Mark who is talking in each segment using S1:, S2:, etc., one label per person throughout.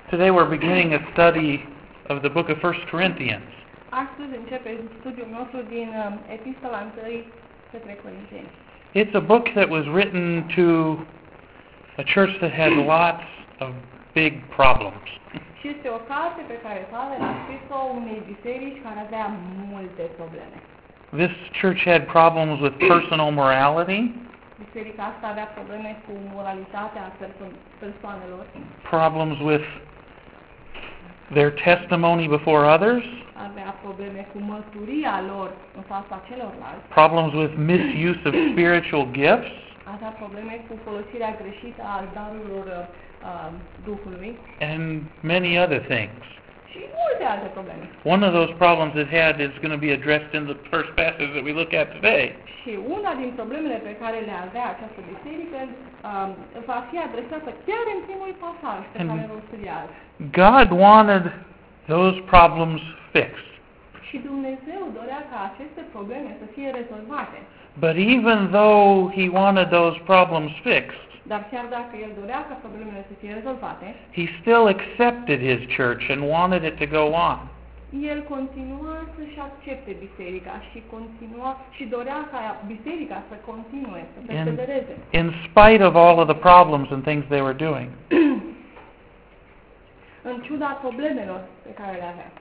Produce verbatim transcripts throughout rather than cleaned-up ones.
S1: Today we're beginning a study of the book of First Corinthians.
S2: Astăzi începe studiul nostru din um, Epistola întâi către Corinteni.
S1: It's a book that was written to a church that had lots of big problems.
S2: Și este o carte pe care Pavel a scris-o unei biserici care avea multe probleme.
S1: This church had problems with personal morality,
S2: Biserica asta avea probleme cu moralitatea perso- persoanelor,
S1: problems with their testimony before others,
S2: avea probleme cu mărturia lor în fața celorlalți,
S1: problems with misuse of spiritual gifts,
S2: avea probleme cu folosirea greșită a darurilor uh, Duhului
S1: and many other things.
S2: și multe alte probleme.
S1: One of those problems it had is going to be addressed in the first passage that we look at today.
S2: Și una din problemele pe care le avea această biserică um, va fi adresată chiar în primul pasaj pe
S1: And
S2: care îl studiază.
S1: God wanted those problems fixed.
S2: Și Dumnezeu dorea ca aceste probleme să fie rezolvate.
S1: But even though He wanted those problems fixed,
S2: Dar chiar dacă El dorea ca problemele să fie rezolvate,
S1: He still accepted His church and wanted it to go on.
S2: El continua să-și accepte biserica și continua și dorea ca biserica să continue, să
S1: In,
S2: persevereze.
S1: in spite of all of the problems and things they were doing.
S2: În ciuda problemelor pe care le avea.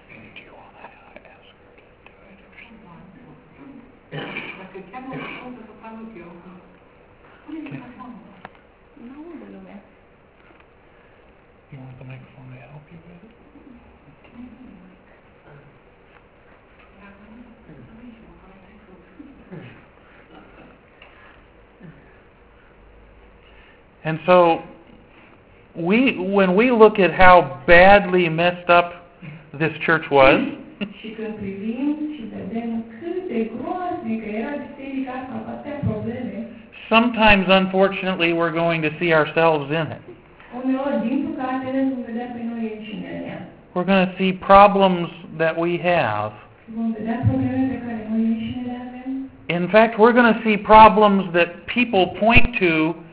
S2: N-aude lumea.
S1: You want the microphone to help you with it? And so, we when we look at how badly messed up this church was,
S2: Și când privim și vedem cât de groaznică era biserica asta, cu atâtea probleme,
S1: sometimes, unfortunately, we're going to see ourselves in it.
S2: uneori, din păcate, ne vom vedea pe noi înșine în ea.
S1: We're going to see problems that we have.
S2: Vom vedea probleme pe care noi înșine le avem.
S1: In fact, we're going to see problems that people point to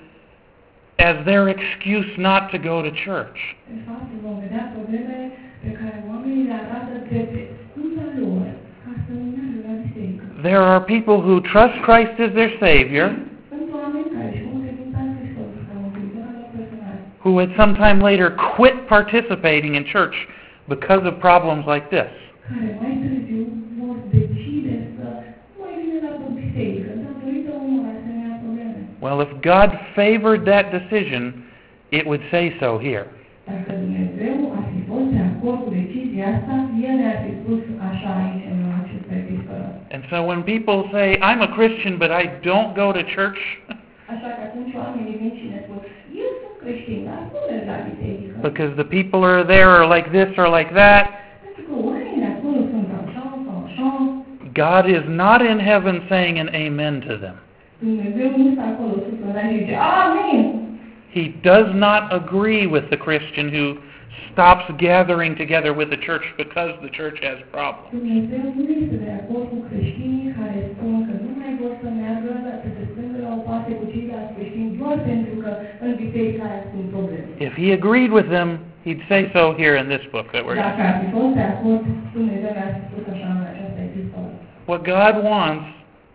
S1: as their excuse not to go to church.
S2: În fapt, vom vedea probleme pe care oamenii le arată drept scuza lor ca să nu meargă la biserică.
S1: There are people who trust Christ as their Savior,
S2: Sunt oameni care își pun credința în Hristos ca mântuitorul lor personal,
S1: who at some time later quit participating in church because of problems like this.
S2: care mai târziu vor decide să nu mai vină la biserică datorită unor asemenea probleme.
S1: Well, if God favored that decision, it would say so here.
S2: Dacă Dumnezeu ar fi fost de acord cu decizia asta, El ne-ar fi spus așa aici în aceste epistolă.
S1: And so when people say, I'm a Christian but I don't go to church,
S2: Așa că atunci oamenii vin și ne spun, eu sunt creștin, dar nu merg la biserică.
S1: because the people are there are like this or like that,
S2: Pentru că oamenii de acolo sunt așa sau așa.
S1: God is not in heaven saying an amen to them.
S2: Dumnezeu nu stă acolo sus în rai și zice, amin!
S1: He does not agree with the Christian who stops gathering together with the church because the church has problems.
S2: Dumnezeu nu este de acord cu creștinii care spun că nu mai vor să meargă să se strângă la o parte cu ceilalți creștini doar pentru că în biserica aia sunt probleme.
S1: If he agreed with them, he'd say so here in this book that we're
S2: Dacă
S1: going
S2: ar fi fost de acord, Dumnezeu ne-ar fi spus așa în această epistolă.
S1: What God wants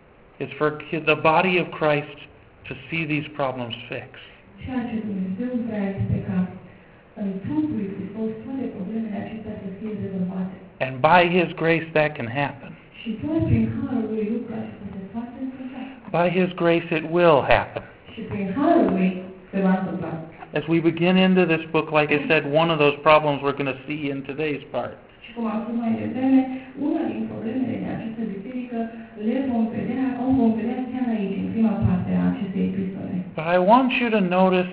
S1: is for the body of Christ to see these problems fixed.
S2: Ceea ce Dumnezeu vrea este ca în trupul lui Hristos toate problemele acestea să fie rezolvate.
S1: And by His grace that can happen.
S2: Și doar prin harul lui lucrul acesta se poate întâmpla.
S1: By His grace it will happen.
S2: Și prin harul lui se va întâmpla.
S1: As we begin into this book, like I said, one of those problems we're going to see in today's part.
S2: Și cum am spus mai devreme, una din problemele din această biserică le vom vedea, o vom vedea chiar aici, în prima parte a acestei epistole.
S1: But I want you to notice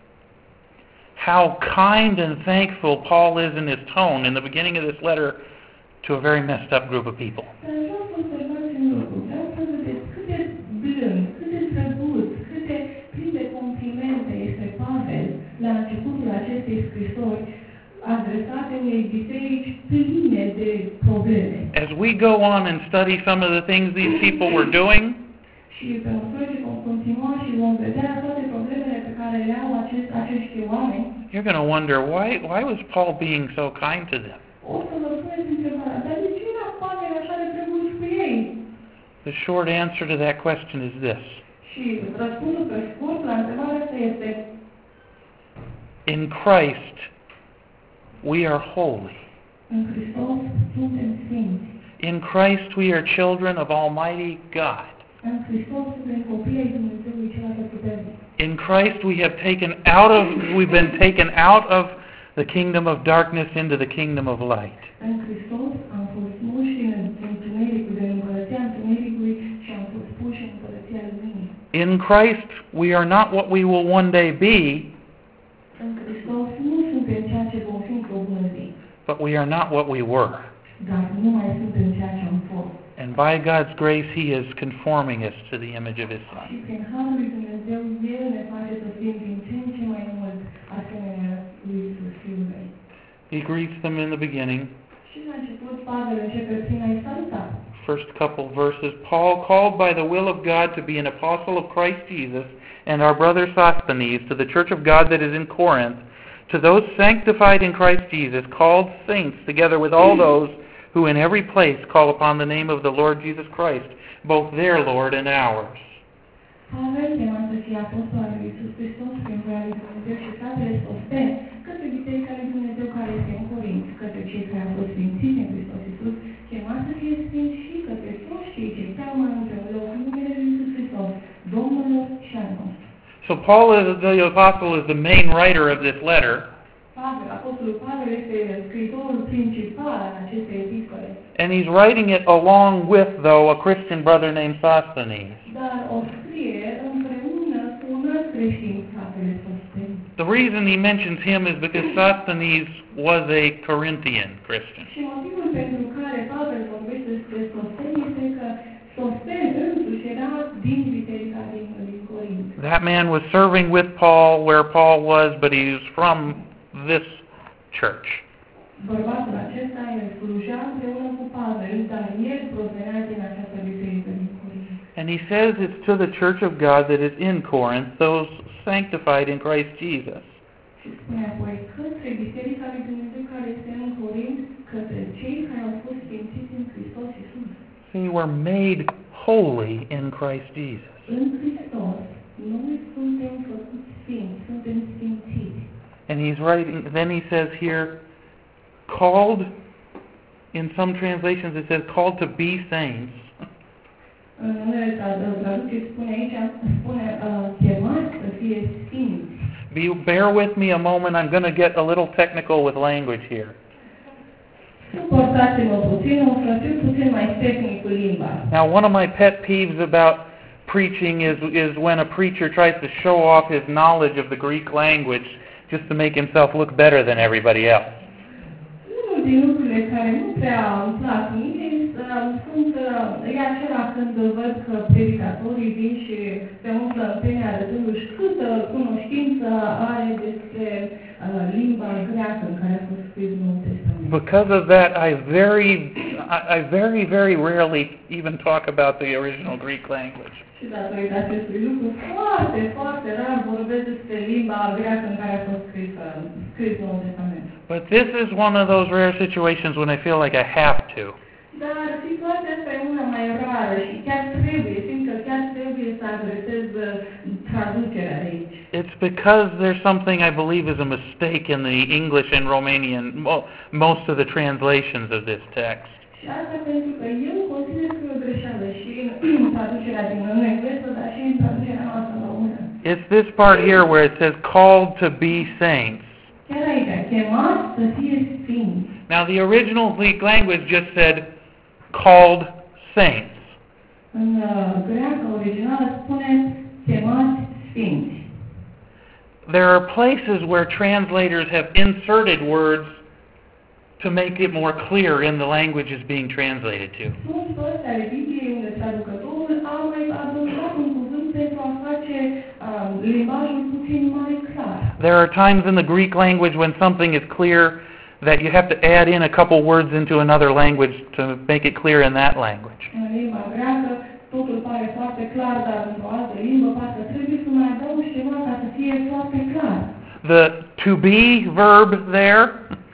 S1: how kind and thankful Paul is in his tone in the beginning of this letter to a very messed up group of people.
S2: Dar vreau să observați un lucru. Vreau să vedeți cât de blând, cât de drăguț, cât de plin de complimente este Pavel la începutul acestei scrisori adresate unei biserici pline de probleme.
S1: As we go on and study some of the things these people were doing,
S2: Și pe măsură ce vom continua și vom vedea toate problemele pe care le au acest, acești oameni,
S1: You're going to wonder, why, why was Paul being so kind to them?
S2: O să vă puneți întrebarea, dar de ce era Pavel așa de drăguț cu ei?
S1: The short answer to that question is this.
S2: Și răspunsul pe scurt la întrebarea asta este:
S1: In Christ, we are holy.
S2: în Hristos suntem sfinți.
S1: In Christ, we are children of Almighty God.
S2: În Hristos suntem copii ai Dumnezeului cel Atotputernic.
S1: In Christ, we have taken out of, we've been taken out of the kingdom of darkness into the kingdom of light.
S2: În Hristos am fost muși în întunericul de împărăția întunericului și am fost puși în împărăția luminii.
S1: In Christ, we are not what we will one day be,
S2: În Hristos nu suntem ceea ce vom fi într-o bună zi,
S1: but we are not what we were.
S2: dar nu mai suntem ceea ce am fost.
S1: And by God's grace, He is conforming us to the image of His
S2: Și
S1: Son.
S2: prin harul lui Dumnezeu, El ne face să fim din ce în ce mai mult asemenea lui Iisus, Fiul Lui.
S1: He greets them in the beginning.
S2: Și la început, Pavel începe prin a-i saluta.
S1: First couple verses, Paul, called by the will of God to be an apostle of Christ Jesus, and our brother Sosthenes, to the church of God that is in Corinth, to those sanctified in Christ Jesus, called saints, together with all those who in every place call upon the name of the Lord Jesus Christ, both their Lord and ours.
S2: Pavel, chemat să fie apostol al lui Iisus Hristos prin voia lui Dumnezeu și fratele Sosten, către biserica lui Dumnezeu care este în Corint, către cei care au fost sfințiți în Hristos Iisus, chemat să fie sfinți și către toți cei ce cheamă împreună cu numele lui Iisus Hristos, Domnul și al nostru.
S1: So Paul, is, the apostle, is the main writer of this letter.
S2: Pavel, apostolul Pavel este scriitorul principal al acestei epistole.
S1: And he's writing it along with, though, a Christian brother named Sosthenes.
S2: Dar o scrie împreună cu un alt creștin, fratele Sosten.
S1: The reason he mentions him is because Sosthenes was a Corinthian Christian.
S2: Și motivul pentru care Pavel vorbește despre Sosten este că Sosten însuși era din biserica din, din Corint.
S1: That man was serving with Paul where Paul was, but he's from this church.
S2: Bărbatul acesta el slujea împreună cu Pavel, dar el provenea din această biserică din Corint.
S1: And he says it's to the church of God that is in Corinth, those sanctified in Christ Jesus.
S2: Și spune apoi, către biserica lui Dumnezeu care este în Corint, către cei care au fost sfințiți în Hristos Iisus.
S1: See, we're made holy in Christ Jesus.
S2: În Hristos, noi suntem făcuți sfinți, suntem sfințiți.
S1: And he's writing, then he says here, called, in some translations it says called to be saints.
S2: În unele traduceri spune aici, spune uh, chemați să fie sfinți.
S1: Be, bear with me a moment, I'm going to get a little technical with language here.
S2: Suportați-mă puțin, o să fiu puțin mai tehnic cu limba.
S1: Now, one of my pet peeves about preaching is, is when a preacher tries to show off his knowledge of the Greek language just to make himself look better than everybody else.
S2: Unul din lucrurile care nu prea îmi plac mie sunt e acela când văd că predicatorii vin și se umflă în pene arătându-și câtă cunoștință are despre uh, limba greacă în care a fost scris Noul Testament.
S1: Because of that, I very, I, I very, very rarely even talk about the original Greek language.
S2: Și datorită acestui lucru, foarte, foarte rar vorbesc despre limba greacă în care a fost scris, scris Noul Testament.
S1: But this is one of those rare situations when I feel like I have to.
S2: Dar situația asta e una mai rară și chiar trebuie, simt că chiar trebuie să adresez traducerea de aici.
S1: It's because there's something I believe is a mistake in the English and Romanian, most of the translations of this text.
S2: Și asta pentru că eu consider că e o greșeală și în traducerea din engleză, dar și în traducerea noastră în română.
S1: It's this part here where it says called to be saints.
S2: Chiar aici, chemați să fie sfinți.
S1: Now the original Greek language just said called saints.
S2: În uh, greacă originală spune chemați sfinți.
S1: There are places where translators have inserted words to make it more clear in the language it's being translated to.
S2: Sunt părți ale Bibliei unde traducătorul a mai adăugat un cuvânt pentru a face um, limbajul puțin mai clar.
S1: There are times in the Greek language when something is clear that you have to add in a couple words into another language to make it clear in that language.
S2: În limba greacă totul pare foarte clar, dar într-o altă limbă parcă trebuie să mai adaugi ceva ca să fie foarte clar.
S1: The to be verb there,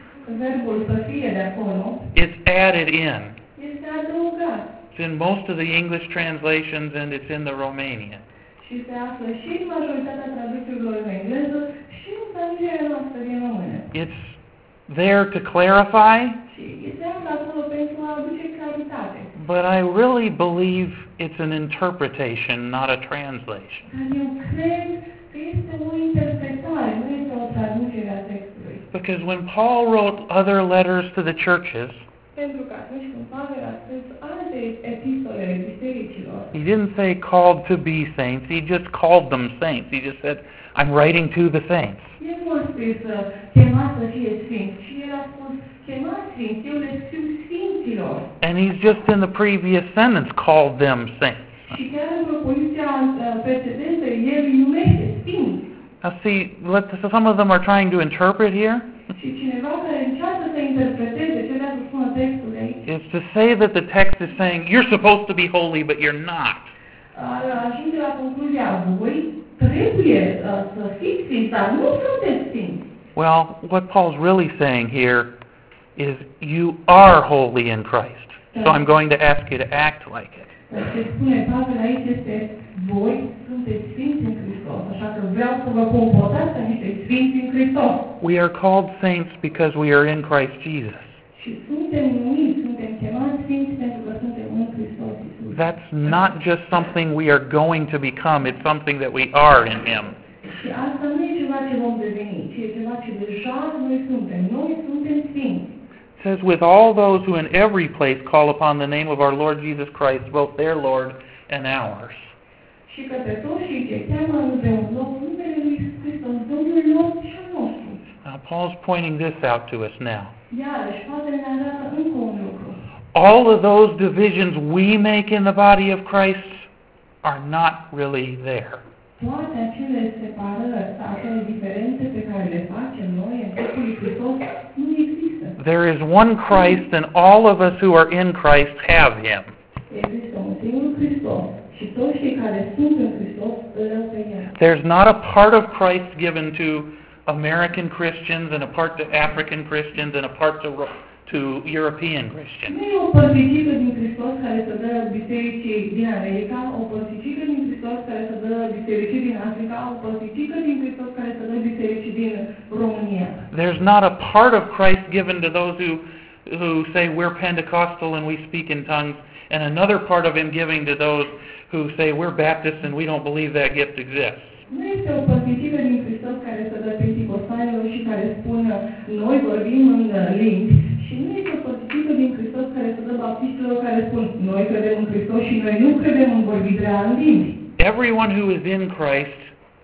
S2: verbul să fie de acolo
S1: it's added in.
S2: este adăugat
S1: It's in most of the English translations and it's in the Romanian.
S2: și se află și în majoritatea traducerilor în engleză și în traducerea noastră din română.
S1: It's there to clarify,
S2: Și este află acolo pentru a aduce claritate.
S1: but I really believe it's an interpretation, not a translation.
S2: Dar eu cred că este o interpretare, nu este o traducere a textului.
S1: Because when Paul wrote other letters to the churches,
S2: Pentru că atunci când Pavel a scris alte epistole bisericilor,
S1: he didn't say called to be saints, he just called them saints. He just said, I'm writing to the saints.
S2: el nu a scris chemați să fie sfinți, ci el a spus chemați sfinți, eu le scriu sfinților.
S1: And he's just in the previous sentence called them saints.
S2: Și chiar în propoziția precedentă, el îi numește sfinți.
S1: Now see, let, so some of them are trying to interpret here.
S2: Și cineva care încearcă să interpreteze ce vrea să spună textul de aici,
S1: Is to say that the text is saying, you're supposed to be holy, but you're not.
S2: ar ajunge la concluzia, voi trebuie uh, să fiți sfinți, dar nu sunteți sfinți.
S1: Well, what Paul's really saying here is you are holy in Christ. So I'm going to ask you to act like it.
S2: Dar ce spune Pavel aici este, voi sunteți sfinți în Hristos, așa că vreau să vă comportați ca niște sfinți în Hristos.
S1: We are called saints because we are in Christ Jesus.
S2: Și suntem numiți, suntem chemați sfinți pentru că suntem în Hristos Iisus.
S1: That's not just something we are going to become, it's something that we are in Him.
S2: Și asta nu e ceva ce vom deveni, ci e ceva ce deja noi suntem. Noi suntem sfinți.
S1: It says, with all those who in every place call upon the name of our Lord Jesus Christ, both their Lord and ours.
S2: Și că pe toți cei ce cheamă de un loc numele lui Iisus Hristos, Domnul lor și al nostru.
S1: Now Paul's pointing this out to us now.
S2: Iarăși, Pavel ne arată încă un lucru.
S1: All of those divisions we make in the body of Christ are not really there.
S2: Toate acele separări, acele diferențe pe care le facem noi în trupul lui Hristos nu există.
S1: There is one Christ and all of us who are in Christ have Him.
S2: Există un singur Hristos și toți cei care sunt în Hristos îl au pe El.
S1: There's not a part of Christ given to American Christians and a part to African Christians and a part to to European Christians.
S2: Nu e o părticică din Hristos care să dă bisericii din America, o părticică din Hristos care să dă bisericii din Africa, o părticică din Hristos care să dă bisericii din România.
S1: There's not a part of Christ given to those who who say we're Pentecostal and we speak in tongues, and another part of Him giving to those who say we're Baptist and we don't believe that gift exists.
S2: Nu este o părticică din Hristos care să dă penticostalilor și care spun noi vorbim în limbi. Și nu este o părticică din Hristos care să dă baptistilor care spun noi credem în Hristos și noi nu credem în vorbirea în limbi.
S1: Everyone who is in Christ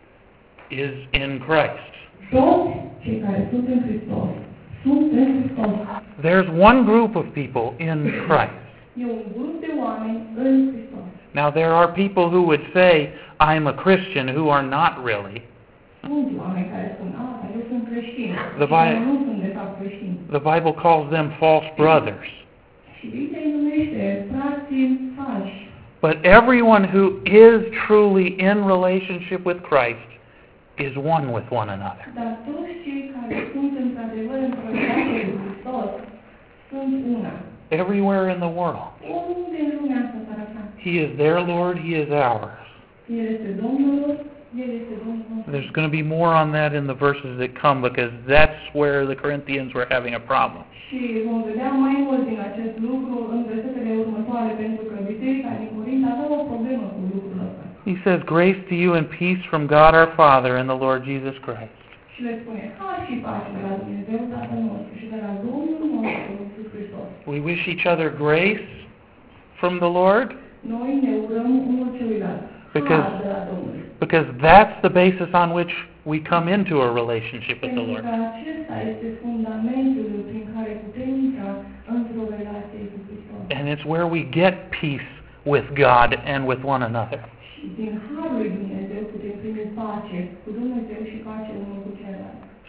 S1: is in Christ.
S2: Toți cei care sunt în Hristos sunt în Hristos.
S1: There's one group of people in Christ.
S2: E un grup de oameni în Hristos.
S1: Now there are people who would say, I'm a Christian, who are not really.
S2: Sunt oameni care spun, a, dar eu sunt creștin.
S1: The
S2: Și
S1: Bible-
S2: eu nu sunt de fapt creștin.
S1: The Bible calls them false brothers.
S2: Și Biblia îi numește frații falși.
S1: But everyone who is truly in relationship with Christ is one with one another.
S2: Dar toți cei care sunt într-adevăr în relație cu Hristos sunt una.
S1: Everywhere in the world.
S2: Oriunde în lumea asta s-ar afla.
S1: He is their Lord, He is ours.
S2: El este Domnul lor, El este Domnul nostru.
S1: There's going to be more on that in the verses that come because that's where the Corinthians were having a problem.
S2: Și vom vedea mai mult din acest lucru în versetele următoare, pentru că biserica din Corint avea o problemă cu lucrul ăsta.
S1: He says, grace to you and peace from God our Father and the Lord Jesus Christ.
S2: Și le spune, har și pace de la Dumnezeu Tatăl nostru și de la Domnul nostru Iisus Hristos.
S1: We wish each other grace from the Lord
S2: Noi ne urăm unul celuilalt.
S1: Because-
S2: Har de la Domnul.
S1: because that's the basis on which we come into a relationship with the
S2: Pentru
S1: Lord.
S2: că acesta este fundamentul prin care putem intra într-o relație cu Hristos.
S1: And it's where we get peace with God and with one another.
S2: Și din harul lui Dumnezeu putem primi pace cu Dumnezeu și pace unul cu celălalt.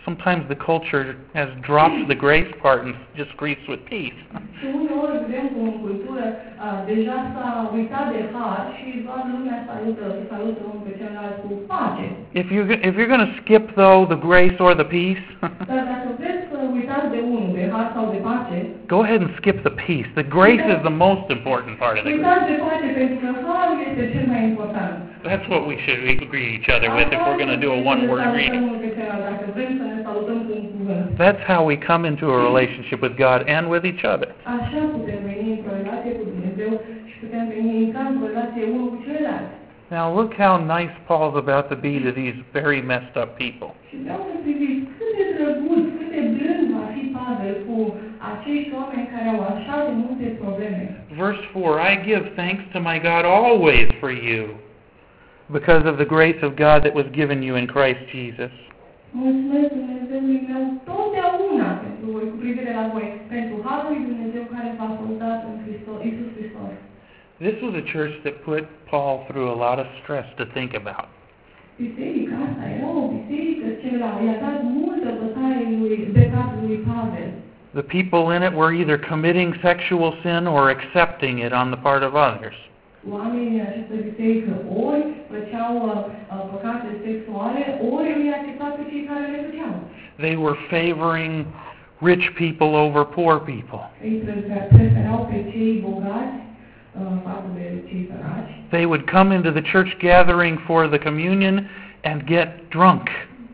S1: sometimes the culture has dropped the grace part and just greets with peace.
S2: Și uneori vedem cum în cultură uh, deja s-a uitat de har și doar lumea salută, salută unul pe celălalt cu pace.
S1: If you if you're going to skip though the grace or the peace,
S2: Dar dacă vreți să uitați de unul, de har sau de pace,
S1: go ahead and skip the peace. The grace is the most important part of the grace.
S2: uitați de pace pentru că harul este cel mai important.
S1: That's what we should greet each other with if we're going to do a one-word greeting.
S2: Dacă vrem să ne salutăm cu un cuvânt.
S1: That's how we come into a relationship with God and with each other.
S2: Așa putem veni într-o relație cu Dumnezeu și putem veni intra într-o relație unul cu celălalt.
S1: Now look how nice Paul's about to be to these very messed up people.
S2: Și vreau să priviți cât de drăguț, cât de blând va fi Pavel cu acești oameni care au așa de multe probleme.
S1: Verse four, I give thanks to my God always for you, because of the grace of God that was given you in Christ Jesus.
S2: Mulțumesc Dumnezeului meu totdeauna pentru voi, cu privire la voi, pentru harul lui Dumnezeu care v-a fost dat în Hristos, Iisus Hristos.
S1: This was a church that put Paul through a lot of stress to think about.
S2: Biserica asta era o biserică ce i-a dat multă bătaie lui, de cap lui Pavel.
S1: The people in it were either committing sexual sin or accepting it on the part of others.
S2: Oamenii din această biserică ori făceau uh, păcate sexuale, ori îi acceptau pe cei care le făceau.
S1: They were favoring rich people over poor people.
S2: Îi preferau pe cei bogați față de cei săraci.
S1: They would come into the church gathering for the communion and get drunk.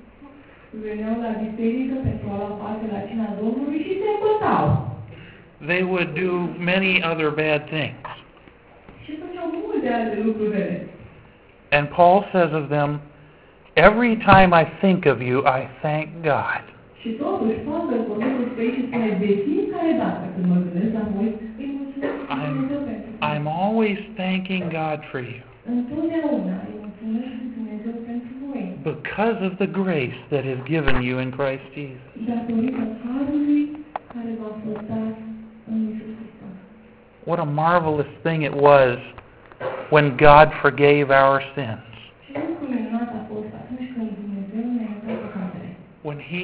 S2: Veneau la biserică pentru a lua parte la cina Domnului și se îmbătau.
S1: They would do many other bad things.
S2: Și făceau multe alte lucruri rele.
S1: And Paul says of them, every time I think of you, I thank God.
S2: Și totuși, Pavel vorbește despre ei și spune, de fiecare dată când mă gândesc la voi, îi mulțumesc Dumnezeu pentru voi.
S1: I'm always thanking God for you.
S2: Întotdeauna îi mulțumesc Dumnezeu pentru voi.
S1: Because of the grace that is given you in Christ Jesus.
S2: Datorită harului care v-a fost dat în Iisus Hristos.
S1: What a marvelous thing it was when God forgave our sins.
S2: Și lucrul minunat a fost atunci când Dumnezeu ne-a iertat păcatele.
S1: When He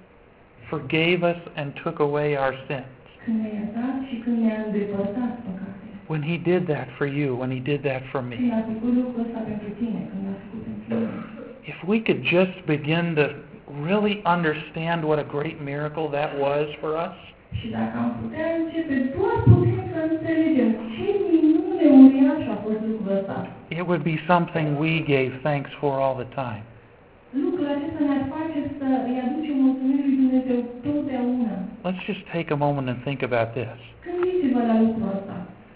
S1: forgave us and took away our sins.
S2: Când ne-a iertat și când ne-a îndepărtat păcatele.
S1: When He did that for you, when He did that for me.
S2: Când a făcut lucrul ăsta pentru tine, când a făcut pentru mine.
S1: If we could just begin to really understand what a great miracle that was for us.
S2: Și dacă am putea începe doar puțin să înțelegem ce minune uriașă a fost lucrul ăsta.
S1: It would be something we gave thanks for all the time.
S2: Lucrul acesta ne-ar face să îi aducem mulțumiri lui Dumnezeu totdeauna.
S1: Let's just take a moment and think about this.
S2: Gândiți-vă la lucrul ăsta.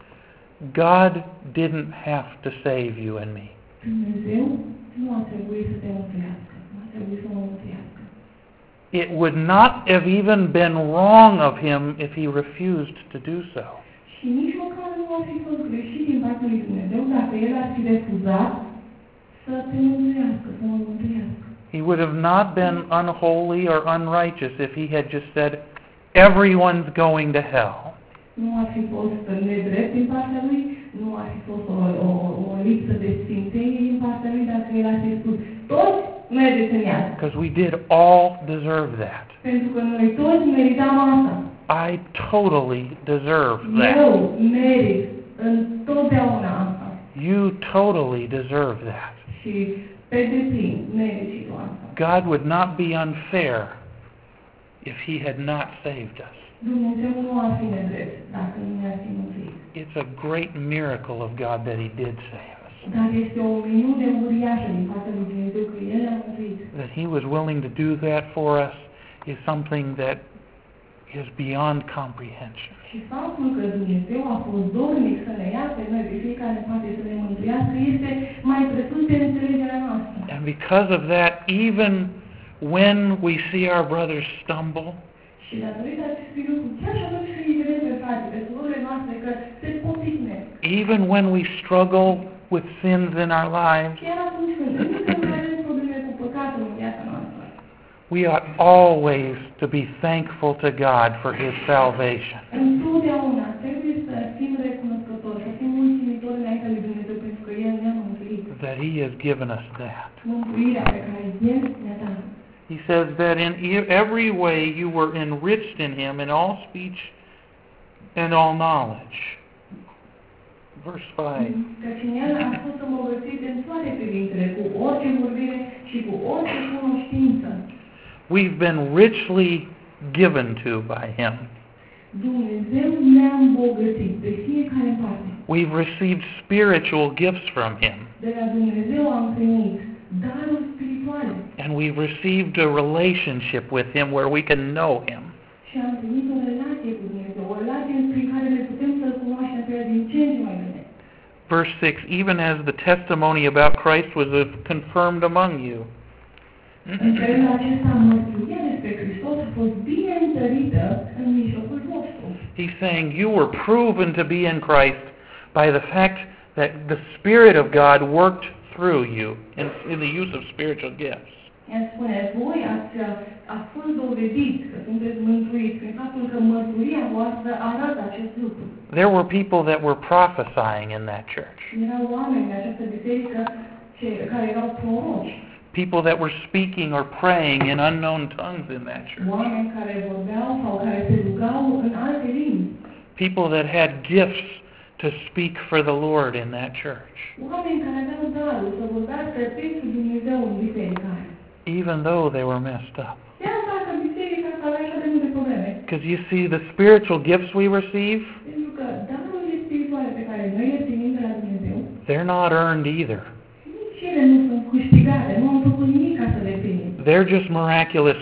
S1: God didn't have to save you and me.
S2: Dumnezeu nu a trebuit să te mântuiască. Nu a trebuit să mă mântuiască.
S1: It would not have even been wrong of Him if He refused to do so.
S2: Și nici măcar nu ar fi fost greșit din partea lui Dumnezeu dacă El ar fi refuzat să te mântuiască, să mă mântuiască.
S1: He would have not been unholy or unrighteous if He had just said, everyone's going to hell.
S2: Nu ar fi fost nedrept din partea lui, nu ar fi fost o, o, o lipsă de sfințenie din partea lui dacă El ar fi spus, toți mergeți în iad.
S1: Because we did all deserve that.
S2: Pentru că noi toți meritam asta.
S1: I totally deserve that.
S2: Eu merit întotdeauna asta.
S1: You totally deserve that.
S2: Și pe deplin merit și tu asta.
S1: God would not be unfair if He had not saved us.
S2: Dumnezeu nu ar fi nedrept dacă nu ne-ar fi mântuit.
S1: It's a great miracle of God that He did save us.
S2: Dar este o minune uriașă din partea lui Dumnezeu că El a mântuit.
S1: That He was willing to do that for us is something that is beyond comprehension.
S2: Și faptul că Dumnezeu a fost dornic să ne ia pe noi, pe fiecare în parte să ne mântuiască, este mai presus de înțelegerea noastră.
S1: And because of that, even when we see our brothers stumble,
S2: și datorită acestui lucru, chiar și atunci când îi vedem pe frate, pe surorile noastre, că se poticne.
S1: Even when we struggle with sins in our lives,
S2: chiar atunci când încă avem probleme cu păcatul în viața noastră,
S1: we ought always to be thankful to God for His salvation.
S2: Întotdeauna trebuie să fim recunoscători, să fim mulțumitori înaintea lui Dumnezeu pentru că El ne-a mântuit.
S1: That He has given us that.
S2: Mântuirea pe care El ne-a dat.
S1: He says that in every way you were enriched in him in all speech and all knowledge. Verse five.
S2: Căci în el ați fost îmbogățiți în toate privintele, cu orice vorbire și cu orice cunoștință.
S1: We've been richly given to by him.
S2: Dumnezeu ne-a îmbogățit pe fiecare parte.
S1: We've received spiritual gifts from him.
S2: De la Dumnezeu am primit daruri spirituale.
S1: And we've received a relationship with him where we can know him.
S2: Și am primit o relație cu Dumnezeu, o relație prin care ne putem să-L cunoaștem pe El din ce în ce mai bine.
S1: Verse six, even as the testimony about Christ was confirmed among you.
S2: În felul acesta, mărturia despre Hristos a fost bine întărită în mijlocul vostru.
S1: He's saying you were proven to be in Christ by the fact that the Spirit of God worked through you in, in the use of spiritual gifts.
S2: El spune, voi ați, ați fost dovediți că sunteți mântuiți prin faptul că mărturia voastră arată acest lucru.
S1: There were people that were prophesying in that church.
S2: Erau oameni în această biserică care erau proroci.
S1: People that were speaking or praying in unknown tongues in that church.
S2: Oameni care vorbeau sau care se rugau în alte limbi.
S1: People that had gifts to speak for the Lord in that church.
S2: Oameni care aveau darul să vorbească pentru Dumnezeu în biserică.
S1: Even though they were messed up.
S2: Chiar dacă biserica asta avea așa de multe probleme.
S1: Because you see, the spiritual gifts we receive,
S2: Pentru că darurile spirituale pe care noi le primim de la Dumnezeu,
S1: they're not earned either.
S2: nici ele nu sunt câștigate, nu am făcut nimic ca să le primim.
S1: They're just miraculous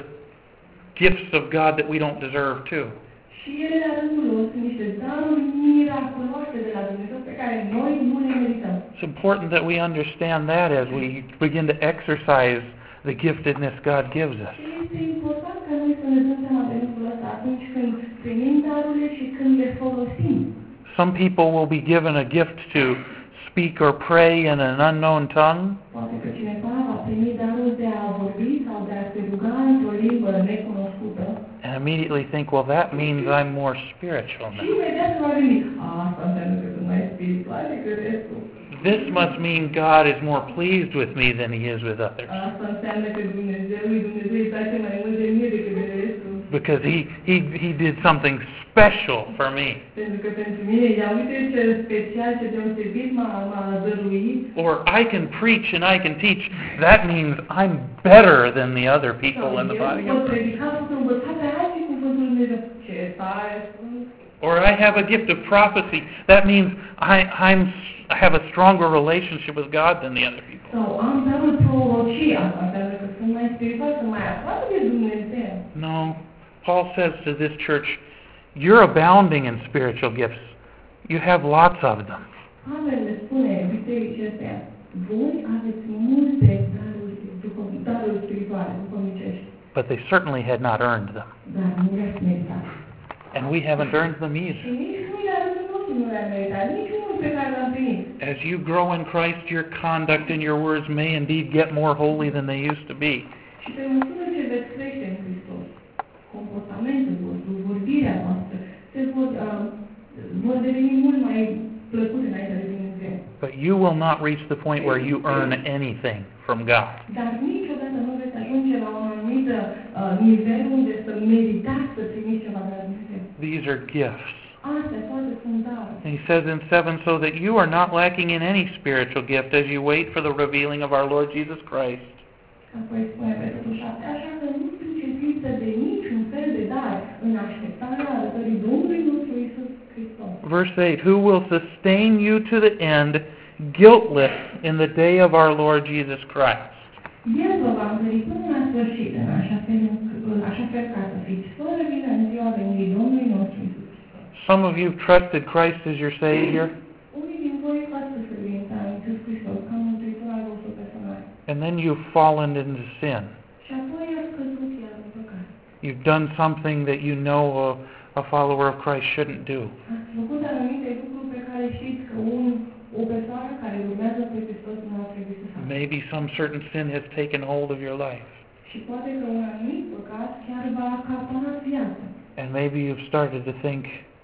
S1: gifts of God that we don't deserve too.
S2: Și ele la rândul lor sunt niște daruri miraculoase de la Dumnezeu pe care noi nu le merităm.
S1: It's important that we understand that as we begin to exercise the giftedness God gives us.
S2: Este important ca noi să ne dăm seama de lucrul ăsta atunci când primim darurile și când le folosim.
S1: Some people will be given a gift to speak or pray in an unknown tongue.
S2: Poate că cineva va primi darul de a vorbi sau de a se ruga într-o limbă necunoscută.
S1: And immediately think, well, that means I'm more spiritual
S2: Și
S1: now.
S2: imediat va gândi, asta înseamnă că sunt mai spiritual decât restul.
S1: This must mean God is more pleased with me than he is with others.
S2: Asta înseamnă că Dumnezeu, lui Dumnezeu îi place mai mult de mine decât de restul.
S1: Because he, he, he did something special for me.
S2: Pentru că pentru mine, ia uite ce special, ce deosebit m-a, m-a dăruit.
S1: Or I can preach and I can teach. That means I'm better than the other people in the body of
S2: Sau eu pot
S1: Christ.
S2: predica, pot învăța pe alții cuvântul lui Dumnezeu. Ce tare spun.
S1: Or I have a gift of prophecy. That means I, I'm, I have a stronger relationship with God than the other people.
S2: Sau am darul prorocie, asta înseamnă că sunt mai spiritual, sunt mai aproape de Dumnezeu.
S1: No. Paul says to this church, you're abounding in spiritual gifts. You have lots of them.
S2: Pavel le spune bisericii astea, voi aveți multe daruri, daruri spirituale, duhovnicești,
S1: But they certainly had not earned them.
S2: dar nu le-ați meritat.
S1: And we haven't earned them
S2: Și
S1: either.
S2: nici nu la rândul nostru nu le-am meritat, nici unul pe care l-am primit.
S1: As you grow in Christ, your conduct and your words may indeed get more holy than they used to be.
S2: Și pe măsură ce veți crește în Hristos, comportamentul vostru, vorbirea voastră, se vor, uh, vor deveni mult mai plăcute înainte de Dumnezeu.
S1: But you will not reach the point where you earn anything from God.
S2: Dar niciodată nu veți ajunge la un anumit uh, nivel unde să meritați să primiți ceva de la Dumnezeu.
S1: These are gifts.
S2: Astea toate sunt daruri.
S1: And he says in seven, so that you are not lacking in any spiritual gift as you wait for the revealing of our Lord Jesus Christ.
S2: Apoi spune versetul șapte, așa că nu duceți lipsă de niciun fel de dar în așteptarea arătării Domnului nostru Iisus Hristos.
S1: Verse eight, who will sustain you to the end, guiltless in the day of our Lord Jesus Christ.
S2: El vă va întări până la sfârșit, în așa fel, în așa fel ca să fiți fără vină în ziua venirii Domnului nostru Iisus Hristos.
S1: Some of you have trusted Christ as your Savior,
S2: Unii din voi v-ați credința în Iisus Hristos ca mântuitor al vostru personal.
S1: and then you've fallen into sin.
S2: Și apoi ați căzut iar în păcat.
S1: You've done something that you know a, a follower of Christ shouldn't do.
S2: Ați făcut anumite lucruri pe care știți că un, o persoană care urmează pe Hristos nu ar trebui să facă.
S1: Maybe some certain sin has taken hold of your life.
S2: Și poate că un anumit păcat chiar v-a acaparat viața.
S1: And maybe you've started to think,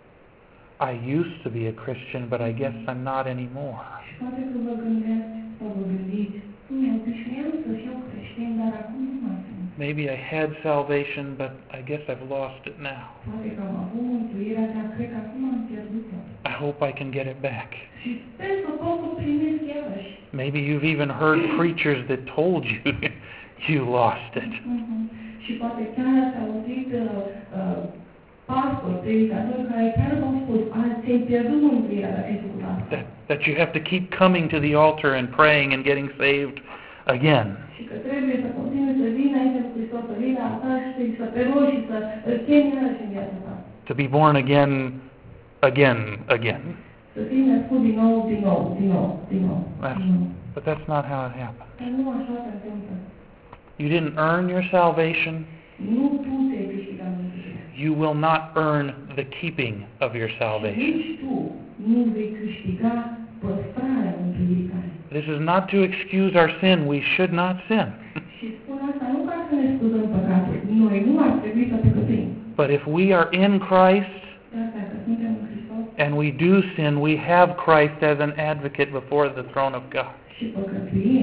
S1: I used to be a Christian, but I guess I'm not anymore.
S2: Și poate că vă gândeați sau vă gândiți, nu, obișnuiam să fiu creștin, dar acum nu mai sunt.
S1: Maybe I had salvation, but I guess I've lost it now.
S2: Poate că am avut mântuirea, dar cred că acum am pierdut-o.
S1: I hope I can get it back.
S2: Și sper să pot să o primesc iarăși.
S1: Maybe you've even heard preachers that told you you lost it.
S2: Uh-huh. Și poate chiar ați auzit uh, uh, pastori, predicatori care chiar v-au spus, ți-ai pierdut mântuirea dacă ai făcut asta.
S1: That, that you have to keep coming to the altar and praying and getting saved again.
S2: Și că trebuie să continui să vii înainte cu Hristos, să vii la altar și să te rogi și să îl chemi iarăși în viața ta.
S1: To be born again, again, again.
S2: Să fii născut din nou, din nou, din nou, din nou,
S1: That's,
S2: din nou.
S1: but that's not how it happened.
S2: Dar nu așa se întâmplă.
S1: You didn't earn your salvation.
S2: Nu tu te-ai câștigat mântuirea.
S1: You will not earn the keeping of your salvation.
S2: Nici tu nu vei câștiga păstrarea mântuirii tale.
S1: This is not to excuse our sin. We should not sin.
S2: Și spun asta nu ca să ne scuzăm păcatul. Noi nu ar trebui să păcătuim.
S1: But if we are in Christ
S2: Dar dacă suntem în Hristos
S1: and we do sin, we have Christ as an advocate before the throne of God.
S2: și păcătuim,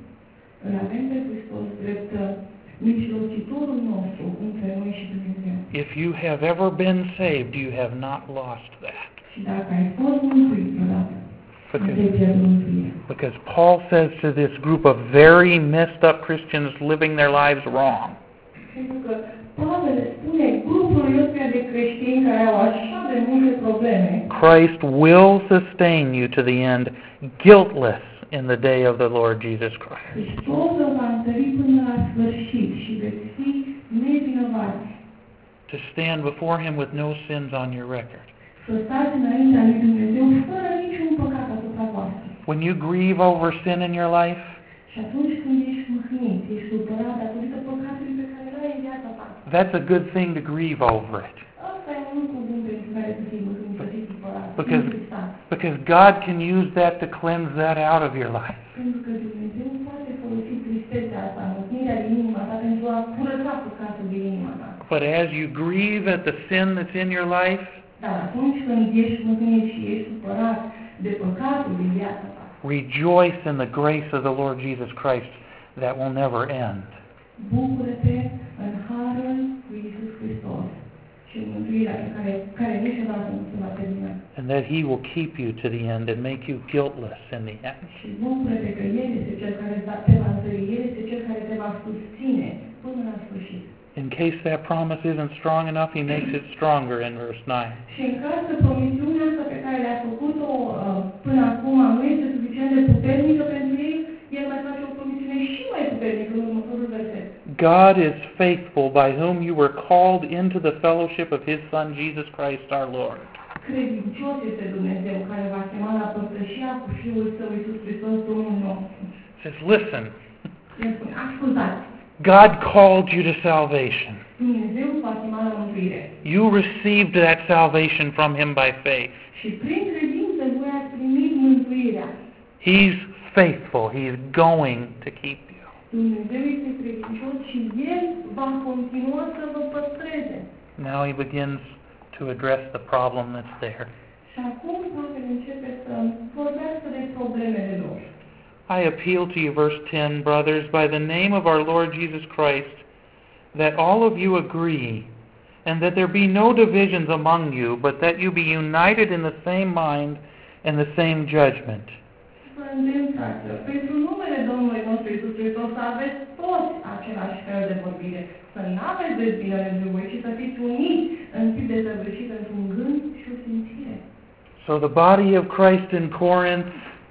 S2: îl avem pe Hristos drept mijlocitorul nostru între noi și Dumnezeu.
S1: If you have ever been saved, you have not lost that.
S2: Și dacă ai fost mântuit vreodată, nu te
S1: Because,
S2: pierd mântuirea.
S1: because Paul says to this group of very messed up Christians living their lives wrong,
S2: Pentru că Pavel spune grupului ăsta de creștini care au așa de multe probleme,
S1: Christ will sustain you to the end, guiltless in the day of the Lord Jesus Christ.
S2: Hristos vă va întări până la sfârșit și veți fi nevinovați.
S1: To stand before Him with no sins on your record.
S2: Să stați înaintea lui Dumnezeu fără niciun păcat asupra voastră.
S1: When you grieve over sin in your life,
S2: Și atunci când ești mâhnit, ești supărat datorită păcatului pe care l-ai în viața ta.
S1: that's a good thing to grieve over it.
S2: Asta e un lucru bun pentru care să fii mâhnit, să fii supărat.
S1: Because,
S2: Întristat.
S1: because God can use that to cleanse that out of your life.
S2: Pentru că Dumnezeu poate folosi tristețea asta, mâhnirea din inima ta pentru a curăța păcatul din inima ta.
S1: But as you grieve at the sin that's in your life,
S2: Dar atunci când ești mâhnit și ești supărat de păcatul din viața ta,
S1: rejoice in the grace of the Lord Jesus Christ that will never end.
S2: bucură-te în harul lui Iisus Hristos și în mântuirea pe care, care niciodată nu se va termina.
S1: And that He will keep you to the end and make you guiltless in the end.
S2: Și bucură-te că El este Cel care va- te va întări, El este Cel care te va susține până la sfârșit.
S1: In case that promise isn't strong enough, He makes it stronger in verse nine.
S2: Și în caz că promisiunea asta pe care le-a făcut-o uh, până acum nu este suficient de puternică pentru ei, El mai face o promisiune și mai puternică în următorul verset.
S1: God is faithful, by whom you were called into the fellowship of His Son, Jesus Christ our Lord.
S2: Credincios este Dumnezeu care va chema la părtășia cu Fiul Său Iisus Hristos, Domnul nostru.
S1: Says, listen,
S2: El spune, ascultați,
S1: God called you to salvation.
S2: Dumnezeu va chema la mântuire.
S1: You received that salvation from Him by faith.
S2: Și prin credință voi ați primit mântuirea.
S1: He's faithful. He's going to keep you.
S2: Dumnezeu este credincios și El va continua să vă păstreze.
S1: Now He begins to address the problem that's there.
S2: Și acum Pavel începe să vorbească de problemele lor.
S1: I appeal to you, verse ten, brothers, by the name of our Lord Jesus Christ, that all of you agree, and that there be no divisions among you, but that you be united in the same mind and the same judgment.
S2: Vă îndemn, fraților, pentru numele Domnului nostru Iisus Hristos să aveți toți același fel de vorbire, să nu aveți dezbinare între voi, ci să fiți uniți în chip de săvârșit într-un gând și o simțire.
S1: So the body of Christ in Corinth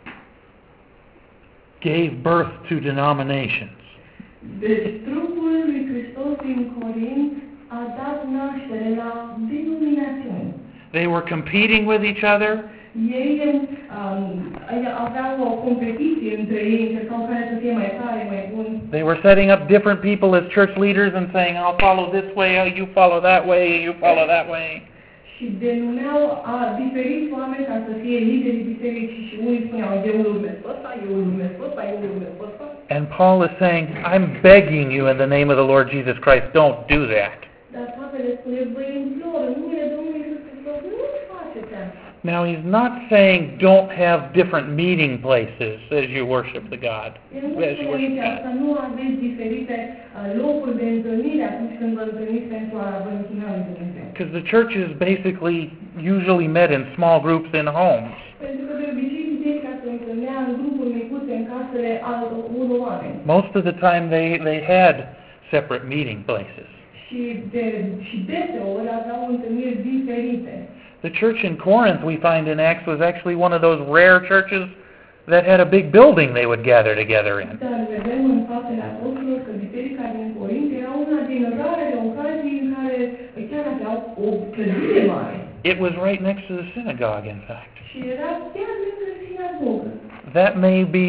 S1: gave birth to denominations.
S2: Deci trupul lui Hristos din Corint a dat naștere la denominațiuni.
S1: They were competing with each other.
S2: Ei um, aveau o competiție între ei, încercau care să fie mai tare, mai bun.
S1: They were setting up different people as church leaders and saying, I'll follow this way, you follow that way, you follow that way.
S2: Și denumeau a diferiți oameni ca să fie liderii bisericii și unii spuneau, eu îl urmez pe ăsta, eu îl urmez pe ăsta, eu îl urmez pe ăsta.
S1: And Paul is saying, I'm begging you in the name of the Lord Jesus Christ, don't do that.
S2: Dar Pavel spune, vă implor, în numele Domnului Iisus Hristos, nu faceți asta.
S1: Now, he's not saying don't have different meeting places as you worship the God.
S2: El nu
S1: As you
S2: spune
S1: worship
S2: aici
S1: God.
S2: să nu aveți diferite uh, locuri de întâlnire atunci când vă întâlniți pentru a vă închina lui Dumnezeu.
S1: Because the churches basically usually met in small groups in homes.
S2: Pentru că de obicei biserica se întâlnea în grupuri micuțe în casele altor unor oameni.
S1: Most of the time they, they had separate meeting places.
S2: Și, de, și deseori aveau întâlniri diferite.
S1: The church in Corinth, we find in Acts, was actually one of those rare churches that had a big building they would gather together in.
S2: Dar vedem în Faptele Apostolilor că biserica din Corint era una din rarele ocazii în care chiar aveau o clădire mare.
S1: It was right next to the synagogue, in fact.
S2: Și era chiar lângă sinagogă.
S1: That may be,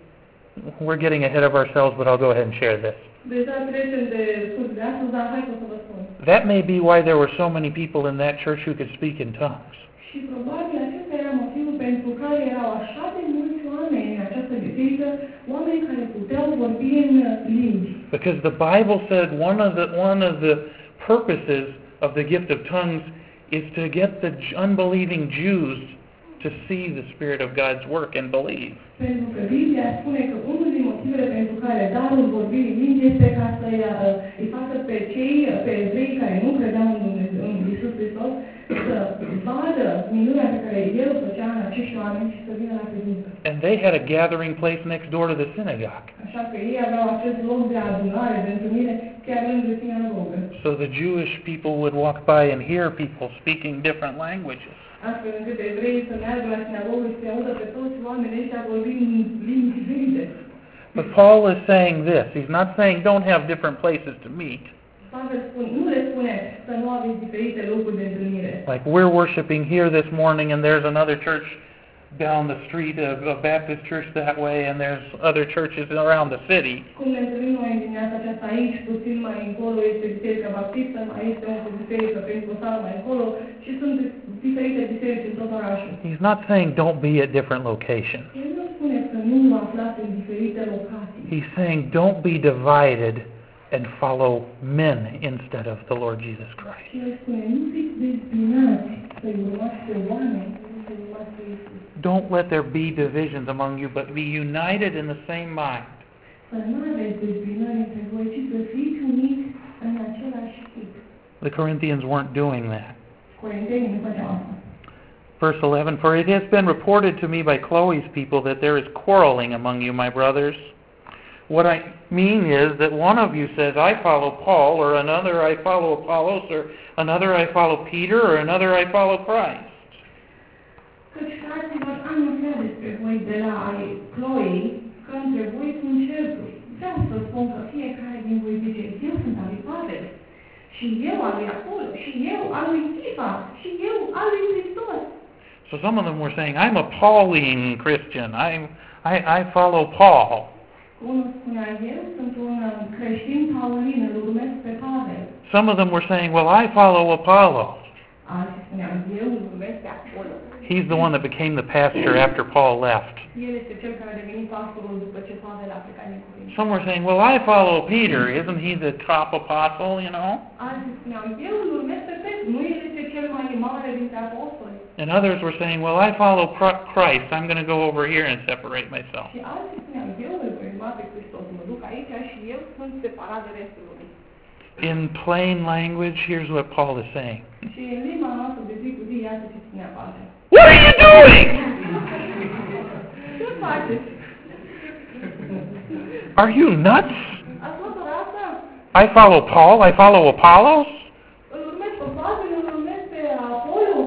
S1: we're getting ahead of ourselves, but I'll go ahead and share this.
S2: Deja trecem de sus de astăzi, dar hai să vă spun.
S1: That may be why there were so many people in that church who could speak in tongues.
S2: Și probabil acesta era motivul pentru care erau așa de mulți oameni în această biserică, oameni care puteau vorbi în limbi.
S1: Because the Bible said one of the one of the purposes of the gift of tongues is to get the unbelieving Jews to see the Spirit of God's work and believe.
S2: Pentru că Biblia spune că unul din motivele pentru care darul vorbirii limbi este ca să-i îi facă pe cei, pe evrei care nu credeau în Dumnezeu, în Iisus Hristos, să vadă minunea pe care El o făcea în acești oameni și să vină la credință.
S1: And they had a gathering place next door to the synagogue.
S2: Așa că ei aveau acest loc de adunare, de întâlnire, chiar lângă sinagogă.
S1: So the Jewish people would walk by and hear people speaking different languages.
S2: Astfel încât evreii să meargă la sinagogă și să audă pe toți oamenii ăștia vorbind în limbi diferite.
S1: But Paul is saying this. He's not saying don't have different places to meet.
S2: Pavel spune, nu le spune să nu aveți diferite locuri de întâlnire.
S1: Like we're worshiping here this morning and there's another church down the street, a, a Baptist church that way, and there's other churches around the city.
S2: Cum ne întâlnim noi în dimineața aceasta aici, puțin mai încolo este Biserica Baptistă, mai este o biserică pentecostală mai încolo și sunt diferite biserici în tot orașul.
S1: He's not saying don't be at different locations.
S2: El nu spune să nu vă aflați în diferite locații.
S1: He's saying don't be divided and follow men instead of the Lord Jesus Christ.
S2: Și el spune, nu fiți dezbinați să-i urmați pe oameni, să-i urmați pe Iisus.
S1: Don't let there be divisions among you, but be united in the same mind.
S2: Să nu aveți dezbinări între voi, ci să fiți uniți în același chip.
S1: The Corinthians weren't doing that.
S2: Corintenii nu făceau asta.
S1: Verse eleven, for it has been reported to me by Chloe's people that there is quarreling among you, my brothers. What I mean is that one of you says, I follow Paul, or another I follow Apollos, or another I follow Peter, or another I follow Christ.
S2: Căci, fraților, am aflat despre voi de la ai Chloe, că între voi sunt certuri. Vreau să spun că fiecare din voi zice, eu sunt al lui Pavel, și eu al lui Apollo, și eu al lui Chifa, și eu al lui Hristos.
S1: So some of them were saying, I'm a Pauline Christian. I'm, I, I follow Paul.
S2: Unul spunea, eu sunt un creștin paulin, îl urmez pe Pavel.
S1: Some of them were saying, well, I follow Apollo.
S2: Alții spuneau, eu îl urmez pe Apollo.
S1: He's the one that became the pastor after Paul left.
S2: El este cel care a devenit pastorul după ce Pavel a plecat din Corint.
S1: Some were saying, well, I follow Peter. Isn't he the top apostle, you know?
S2: Alții spuneau, eu îl urmez pe Petru, nu el este cel mai mare dintre apostoli.
S1: And others were saying, well, I follow Christ. I'm going to go over here and separate myself.
S2: Și alții spuneau, eu îl urma pe Hristos, mă duc aici și eu sunt separat de restul lumii.
S1: In plain language, here's what Paul is saying.
S2: Și în limba noastră de zi cu zi, iată ce spunea Pavel.
S1: What are you doing?
S2: Ce faceți?
S1: Are you nuts?
S2: Ați văzut asta?
S1: I follow Paul. I follow Apollos.
S2: Îl urmez pe Pavel, îl urmez pe Apollo.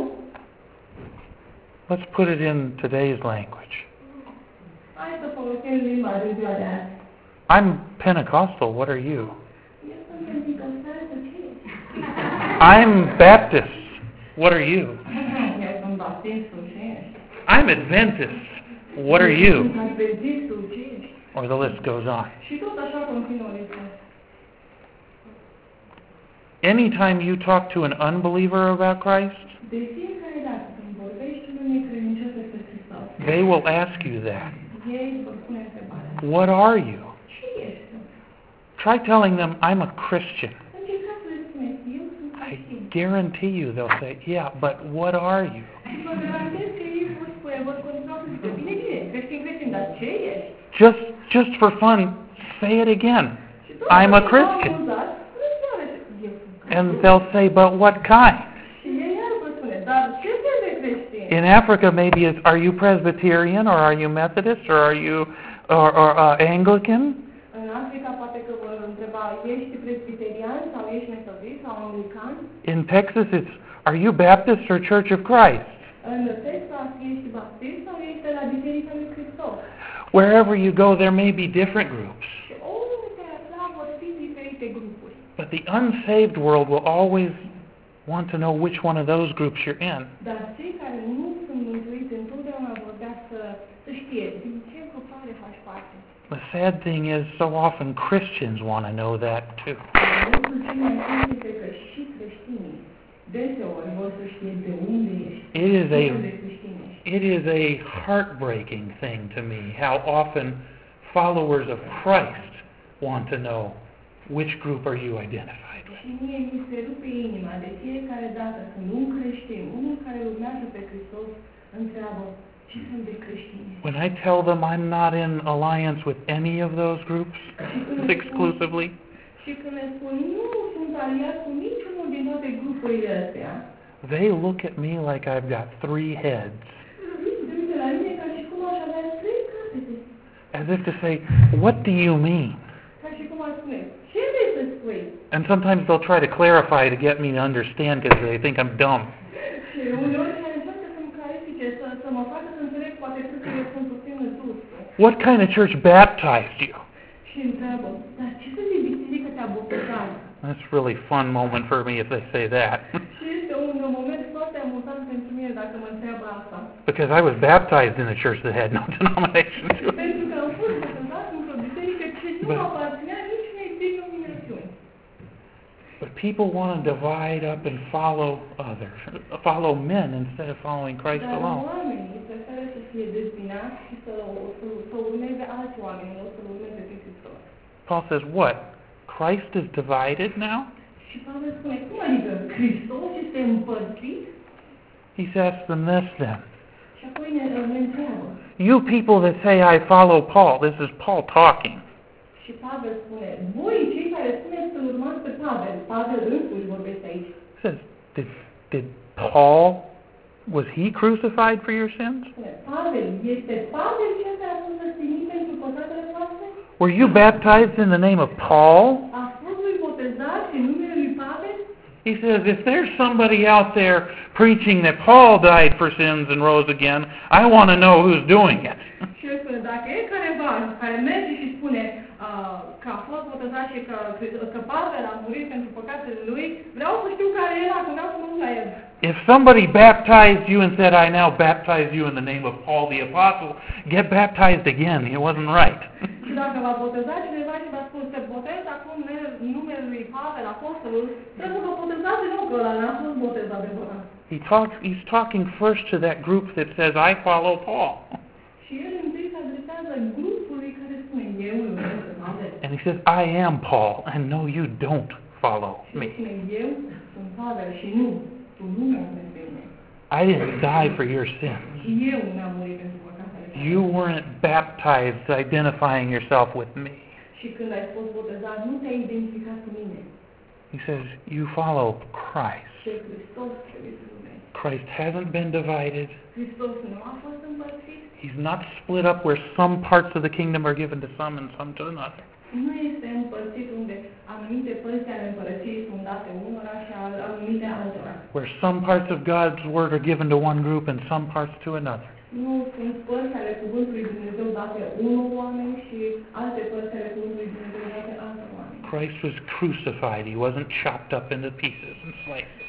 S1: Let's put it in today's language.
S2: Hai să folosim limba de ziua de azi.
S1: I'm Pentecostal. What are you?
S2: Eu sunt pentecostal, de ce?
S1: I'm Baptist. What are you?
S2: Eu sunt baptist, ce ești?
S1: I'm Adventist. What are you?
S2: Sunt adventist, ce ești?
S1: Or the list goes on.
S2: Și tot așa continuă lista.
S1: Anytime you talk to an unbeliever about Christ,
S2: De fiecare dată când vorbești unui necredincios despre Hristos,
S1: they will ask you that.
S2: ei vă pune întrebarea.
S1: What are you?
S2: Ce ești?
S1: Try telling them, I'm a Christian.
S2: Încercați să le spuneți, eu sunt
S1: I,
S2: creștin.
S1: guarantee you they'll say, yeah, but what are you?
S2: Și vă garantez că ei vor spune, vor continua să zică, bine, bine, creștin, creștin, dar ce ești?
S1: Just, just for fun, say it again. I'm a Christian. And they'll say, but what kind? In Africa, maybe it's, are you Presbyterian, or are you Methodist, or are you or, or uh, Anglican? In Texas, it's, are you Baptist or Church of Christ? Wherever you go, there may be different groups. But the unsaved world will always want to know which one of those groups you're in. The sad thing is, so often Christians want to know that too. It is a it is a heartbreaking thing to me how often followers of Christ want to know which group are you identified with. When I tell them I'm not in alliance with any of those groups exclusively, they look at me like I've got three heads. As if to say, what do you mean? And sometimes they'll try to clarify to get me to understand because they think I'm dumb. What kind of church baptized you? That's a really fun moment for me if they say that. Because I was baptized in a church that had no denomination to it. But, but people want to divide up and follow others, follow men instead of following Christ alone. Paul says, what? Christ is divided now? He asks them this then. You people that say I follow Paul, this is Paul talking. He says, did, did Paul, was he crucified for your sins? Were you baptized in the name of Paul? He says, if there's somebody out there preaching that Paul died for sins and rose again, I want to know who's doing it. If somebody baptized you and said, I now baptize you in the name of Paul the Apostle, get baptized again. It wasn't right. He talks, he's talking first to that group that says, I follow Paul. And he says, I am Paul, and no, you don't follow me. I didn't die for your sins. You weren't baptized identifying yourself with me. He says, you follow Christ. Christ hasn't been divided. He's not split up where some parts of the kingdom are given to some and some to another. Where some parts of God's word are given to one group and some parts to another. Christ was crucified. He wasn't chopped up into pieces and slices.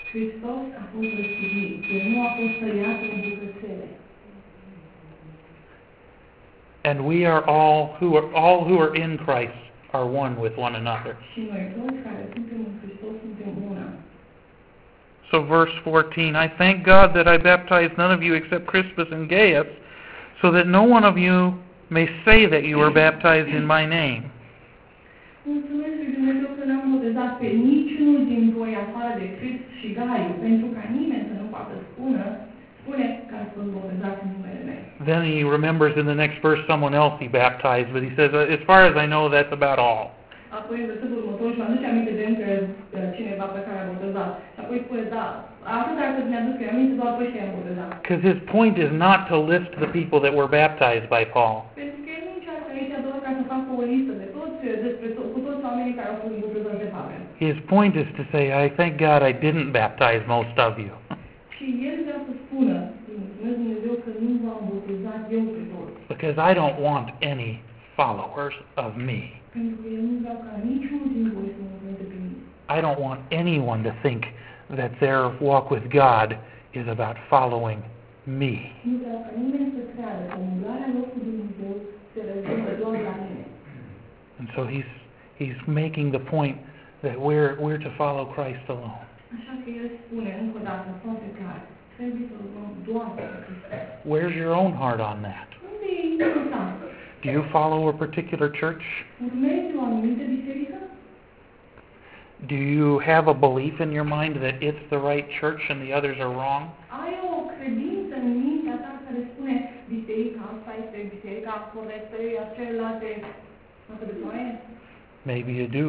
S1: And we are all who are all who are in Christ are one with one another. So verse fourteen, I thank God that I baptized none of you except Crispus and Gaius, so that no one of you may say that you were baptized in my name.
S2: voi afară de Crist și Gaiu, pentru ca nimeni să nu poată spune, spune că ați fost botezați în numele meu.
S1: Then he remembers in the next verse someone else he baptized, but he says, as far as I know, that's about all.
S2: Apoi în versetul următor și mi-aduce aminte de încă cineva pe care a botezat. Și apoi spune, da, atât dacă mi-aduc eu aminte, doar pe ăștia i-am botezat.
S1: Because his point is not to list the people that were baptized by Paul.
S2: Pentru că el nu încearcă aici doar ca să facă o listă de toți, despre to- cu toți oamenii care au fost botezați de Pavel.
S1: His point is to say, I thank God I didn't baptize most of you.
S2: Și el vrea să spună, mulțumesc Dumnezeu că nu v-am botezat eu pe toți.
S1: Because I don't want any followers of me.
S2: Pentru că eu nu vreau ca niciunul din voi să mă urmeze pe mine.
S1: I don't want anyone to think that their walk with God is about following me.
S2: Nu vreau ca nimeni să creadă că umblarea lor cu Dumnezeu se rezolvă doar la mine.
S1: And so he's he's making the point that we're we're to follow Christ alone.
S2: Așa că el spune încă o dată foarte clar, trebuie să urmăm doar pe Hristos.
S1: Where's your own heart on that?
S2: Unde e inimul ta?
S1: Do you follow a particular church?
S2: Urmezi o anumită biserică?
S1: Do you have a belief in your mind that it's the right church and the others are wrong?
S2: Ai o credință în mintea ta care spune biserica asta este biserica corectă, iar celelalte atât de soaie?
S1: Maybe you do.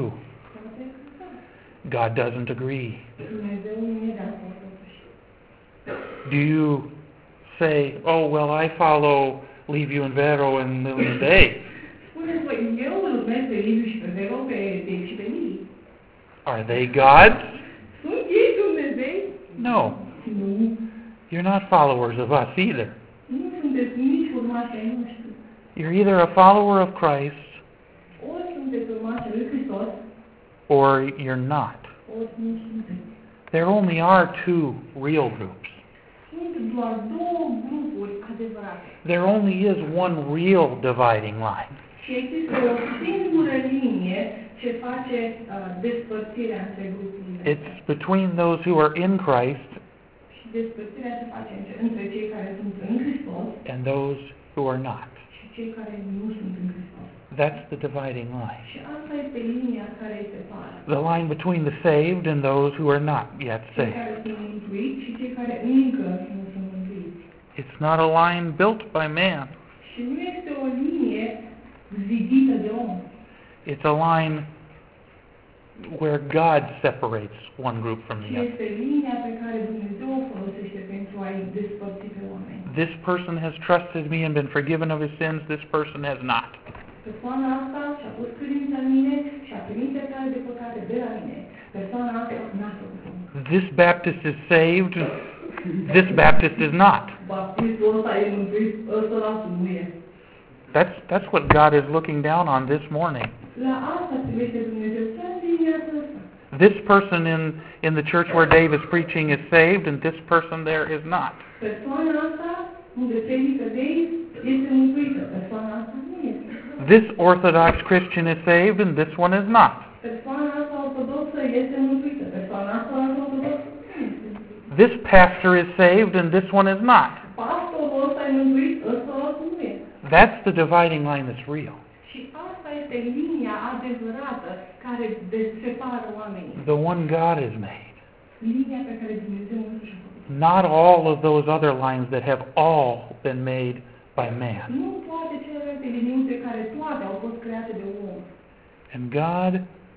S1: God doesn't agree.
S2: Dumnezeu nu e de acord totuși.
S1: Do you say, oh, well, I follow Liviu and Vero and Lily and Dave?
S2: Spuneți voi, eu îl urmez pe Liviu și pe Vero, pe Dave și pe Lily.
S1: Are they gods?
S2: Sunt ei Dumnezei?
S1: No.
S2: Nu.
S1: You're not followers of us either.
S2: Nu sunteți nici urmași ai noștri.
S1: You're either a follower of Christ
S2: Ori sunteți urmași lui Hristos,
S1: or you're not.
S2: ori nu sunteți.
S1: There only are two real groups.
S2: Sunt doar două grupuri adevărate.
S1: There only is one real dividing line.
S2: Și există o singură linie ce face uh, despărțirea între grupurile.
S1: It's between those who are in Christ
S2: Și despărțirea se face între, între cei care sunt în Hristos
S1: and those who are not.
S2: și cei care nu sunt în Hristos.
S1: That's the dividing line.
S2: Și asta este linia care îi separă.
S1: The line between the saved and those who are not yet
S2: Cei
S1: saved.
S2: care sunt mântuiți și cei care încă nu sunt mântuiți.
S1: It's not a line built by man.
S2: Și nu este o linie zidită de om.
S1: It's a line where God separates one group from the
S2: Și
S1: other.
S2: este linia pe care Dumnezeu o folosește pentru a-i despărți pe oameni.
S1: This person has trusted me and been forgiven of his sins. This person has not.
S2: Persoana asta și-a pus credința în mine și a primit iertare de păcate de la mine. Persoana asta n-a făcut-o.
S1: This Baptist is saved. This Baptist is not.
S2: Baptistul ăsta e mântuit, ăsta lasă nu e.
S1: That's that's what God is looking down on this morning.
S2: La asta privește Dumnezeu, chiar dimineața asta.
S1: This person in in the church where Dave is preaching is saved, and this person there is not.
S2: Persoana asta, unde predică Dave, este mântuită. Persoana asta nu este.
S1: This Orthodox Christian is saved, and this one is not.
S2: Persoana asta ortodoxă este mântuită. Persoana asta ortodoxă nu este.
S1: This pastor is saved, and this one is not.
S2: Pastorul ăsta e mântuit, ăsta nu e.
S1: That's the dividing line that's real.
S2: Și asta este linia adevărată care separă oamenii.
S1: The one God has made.
S2: Linia pe care Dumnezeu însuși a făcut.
S1: Not all of those other lines that have all been made by man.
S2: Nu toate celelalte liniuțe care toate au fost create de om.
S1: And God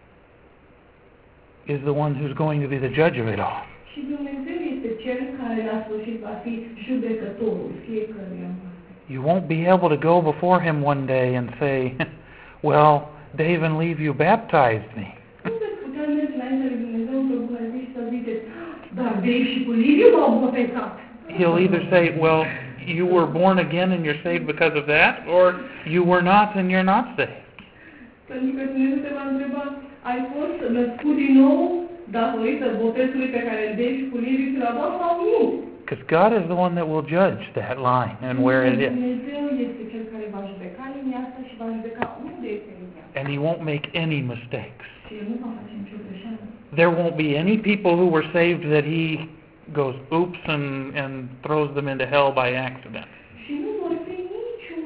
S1: is the one who's going to be the judge of it all.
S2: Și Dumnezeu este cel care la sfârșit va fi judecătorul fiecăruia.
S1: You won't be able to go before him one day and say, well, Dave and Levi baptized me.
S2: Nu veți putea merge înainte lui Dumnezeu într-o bună zi și să ziceți, dar Dave și cu Liviu m-au botezat.
S1: He'll either say, well, you were born again and you're saved because of that, or you were not and you're not saved.
S2: Pentru că Dumnezeu te va întreba, ai fost născut din nou datorită botezului pe care Dave și cu Liviu ți l-a dat sau nu?
S1: Because God is the one that will judge that line and where it is.
S2: Dumnezeu este cel care va judeca linia asta și va judeca unde este linia.
S1: And he won't make any mistakes.
S2: Și el nu va face nicio greșeală.
S1: There won't be any people who were saved that he goes oops and, and throws them into hell by accident.
S2: Și nu vor fi niciun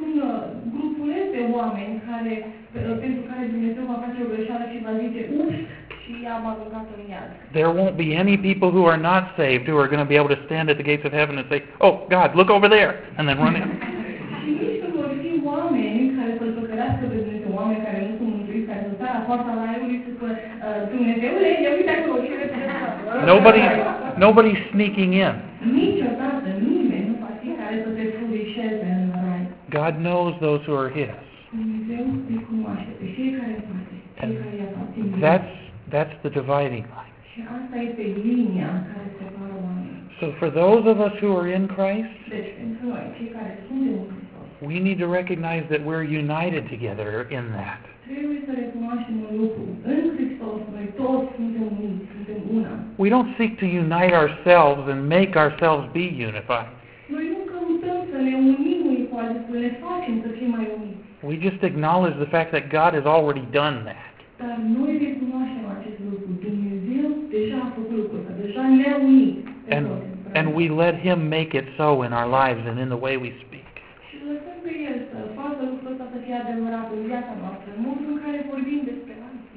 S2: grupuleț de oameni care, pentru care Dumnezeu va face o greșeală și va zice ups și i-am aruncat în iad.
S1: There won't be any people who are not saved who are going to be able to stand at the gates of heaven and say, "Oh, God, look over there," and then run in.
S2: Și nici nu vor fi oameni care să-L păcălească pe Dumnezeu, oameni care nu sunt mântuiți, care să stea la poarta raiului și să spună, Dumnezeule, ia uite acolo ce le
S1: Nobody, nobody's sneaking in.
S2: Niciodată nimeni nu va fi care să se furișeze în rai.
S1: God knows those who are His.
S2: Dumnezeu îi cunoaște pe fiecare parte, fiecare i aparțin.
S1: That's, that's the dividing line.
S2: Și asta este linia care separă oamenii.
S1: So for those of us who are in Christ,
S2: Deci pentru noi, cei care suntem în Hristos,
S1: we need to recognize that we're united together in that.
S2: trebuie să recunoaștem un lucru. În Hristos, noi toți suntem uniți, suntem una.
S1: We don't seek to unite ourselves and make ourselves be unified.
S2: Noi nu căutăm să ne unim unii cu alții, să ne facem să fim mai uniți.
S1: We just acknowledge the fact that God has already done that.
S2: Dar noi recunoaștem acest lucru. Dumnezeu deja a făcut lucrul ăsta, deja ne-a unit.
S1: And, and we let Him make it so in our lives and in the way we speak.
S2: Și lăsăm pe El să facă lucrul ăsta să fie adevărat în viața noastră, în modul în care vorbim despre alții.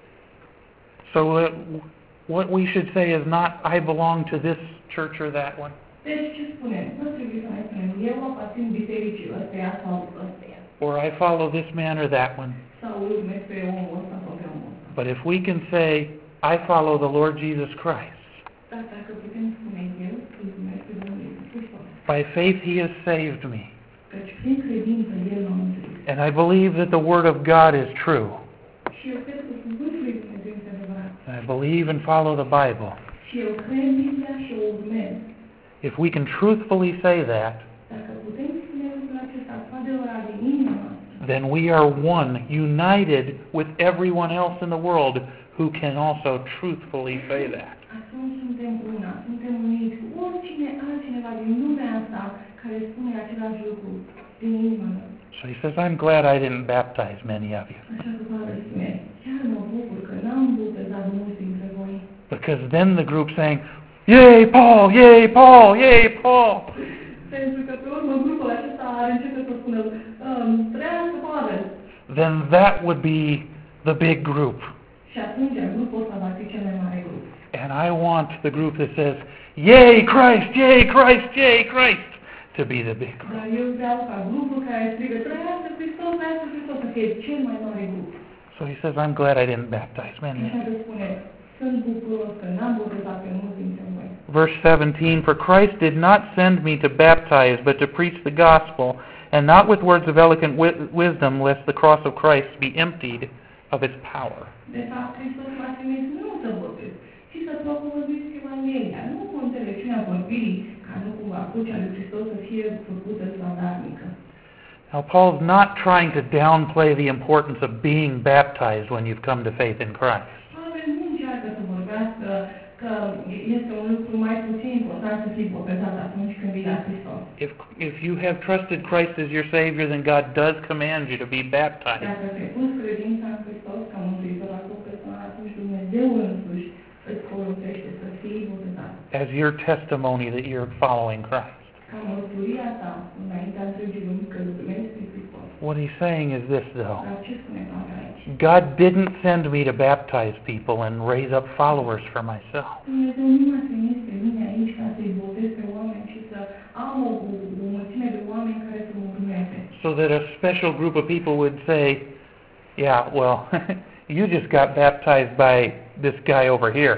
S1: So uh, what we should say is not, "I belong to this church or that one."
S2: Deci ce spunem? Nu trebuie să mai spunem, eu aparțin bisericii ăsteia sau ăsteia.
S1: Or I follow this man or that one.
S2: Sau urmez pe omul ăsta sau pe omul ăsta.
S1: But if we can say, "I follow the Lord Jesus Christ,"
S2: Dar dacă putem spune eu, îl urmez pe Domnul Iisus Hristos.
S1: by faith He has saved me,
S2: Căci prin credință El m-a mântuit.
S1: and I believe that the Word of God is true,
S2: Și eu cred că cuvântul lui Dumnezeu este adevărat.
S1: and I believe and follow the Bible.
S2: Și eu cred Biblia și o urmez.
S1: If we can truthfully say that,
S2: Dacă putem spune lucrul acesta cu adevărat din inima noastră,
S1: then we are one, united with everyone else in the world who can also truthfully say that.
S2: atunci suntem una, suntem uniți cu oricine altcineva din lumea asta care spune același lucru din inima noastră.
S1: So he says, "I'm glad I didn't baptize many of you."
S2: Așa că Pavel spune, chiar mă bucur că n-am botezat mulți dintre voi.
S1: Because then the group saying, "Yay, Paul! Yay, Paul! Yay, Paul!"
S2: Pentru că pe urmă grupul acesta are începe să spună, um, trăiască Pavel.
S1: Then that would be the big group.
S2: Și atunci grupul ăsta va fi cel mai mare grup.
S1: And I want the group that says, "Yay, Christ! Yay, Christ! Yay, Christ!" to be the big group.
S2: Dar eu vreau ca grupul care strigă, trăiască Hristos, trăiască Hristos, să fie cel mai mare grup.
S1: So he says, "I'm glad I didn't baptize many of
S2: Așa
S1: you."
S2: că spune, sunt bucuros că n-am botezat pe mulți dintre voi.
S1: Verse seventeen, "For Christ did not send me to baptize, but to preach the gospel, and not with words of eloquent wi- wisdom, lest the cross of Christ be emptied of its power."
S2: De fapt, Hristos m-a trimis nu să botez, ci să propovăduiesc Evanghelia, nu cu înțelepciunea vorbirii, ca nu cumva crucea lui Hristos să fie făcută zadarnică.
S1: Now, Paul's not trying to downplay the importance of being baptized when you've come to faith in Christ.
S2: Pavel nu încearcă să vorbească că este un lucru mai puțin important să fii botezat atunci când vii la Hristos.
S1: If, if you have trusted Christ as your Savior, then God does command you to be baptized.
S2: Dacă te-ai pus credința în Hristos ca mântuitor al tău personal, atunci Dumnezeu însuși îți folosește să fii botezat.
S1: As your testimony that you're following Christ.
S2: Ca mărturia ta înaintea întregii lumi că îl urmezi pe Hristos.
S1: What he's saying is this, though.
S2: Dar ce spune Pavel aici?
S1: God didn't send me to baptize people and raise up followers for myself.
S2: Dumnezeu nu m-a trimis pe mine aici ca să-i botez pe oameni și să am o, o mulțime de oameni care să mă urmeze.
S1: So that a special group of people would say, "Yeah, well, you just got baptized by this guy over here.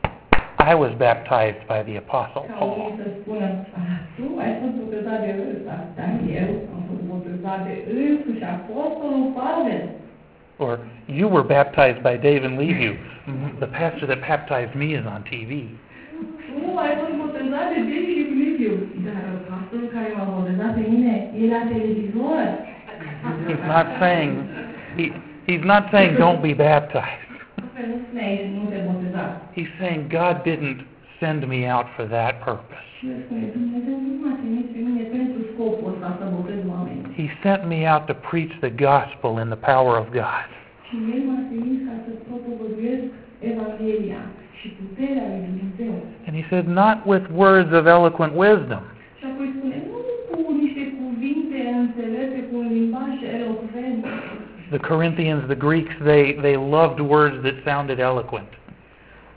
S1: I was baptized by the Apostle
S2: Ca
S1: Paul."
S2: unii să spună, tu ai fost botezat de ăsta, dar eu am fost botezat de însuși Apostolul Pavel.
S1: Or, "You were baptized by Dave and Leviu. The pastor that baptized me is on T V."
S2: Tu ai fost botezat de Dave și Liviu, dar pastorul care m-a botezat pe mine e la televizor.
S1: He's not saying he, he's not saying don't be baptized.
S2: Pavel nu spune aici, nu te boteza.
S1: He's saying God didn't send me out for that purpose.
S2: Și el spune, Dumnezeu nu m-a trimis pe mine pentru scopul ăsta să botez oameni.
S1: He sent me out to preach the gospel in the power of God.
S2: Și el m-a trimis ca să propovăduiesc Evanghelia și puterea lui Dumnezeu.
S1: And he said, not with words of eloquent wisdom.
S2: Și apoi spune, nu cu niște cuvinte înțelepte, cu un limbaj elocvent.
S1: The Corinthians, the Greeks, they, they loved words that sounded eloquent.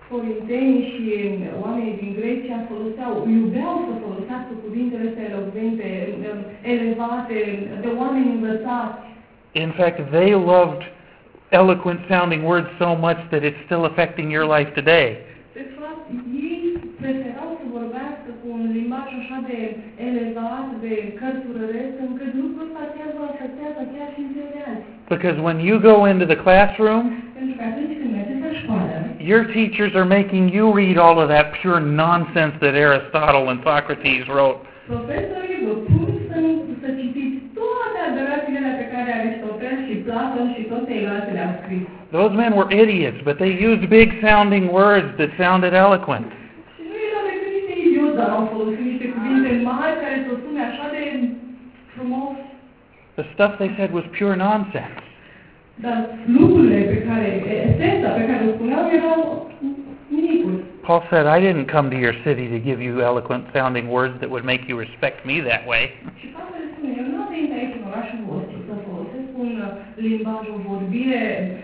S2: Corintenii și oamenii din Grecia foloseau, iubeau să folosească cuvintele astea elocvente, elevate, de oameni învățați.
S1: In fact, they loved eloquent sounding words so much that it's still affecting your life today.
S2: De fapt, ei preferau să vorbească cu un limbaj așa de elevat, de cărturăresc, încât lucrul ăsta chiar vă afectează chiar și în ziua de azi.
S1: Because when you go into the classroom,
S2: Pentru că atunci când mergeți la școală,
S1: your teachers are making you read all of that pure nonsense that Aristotle and Socrates wrote.
S2: profesorii vă pun să, să citiți toate adevăratele pe care Aristotel și Platon și toți ceilalți le-au scris.
S1: Those men were idiots, but they used big sounding words that sounded eloquent.
S2: Și nu erau decât niște idioți, dar au folosit niște cuvinte mari care să sune așa de frumos.
S1: The stuff they said was pure nonsense.
S2: Dar lucrurile pe care, esența pe care o spuneau erau minicuri.
S1: Paul said, I didn't come to your city to give you eloquent sounding words that would make you respect me that way.
S2: Și Pavel spune, eu nu am venit aici în orașul vostru să folosesc un limbaj, o vorbire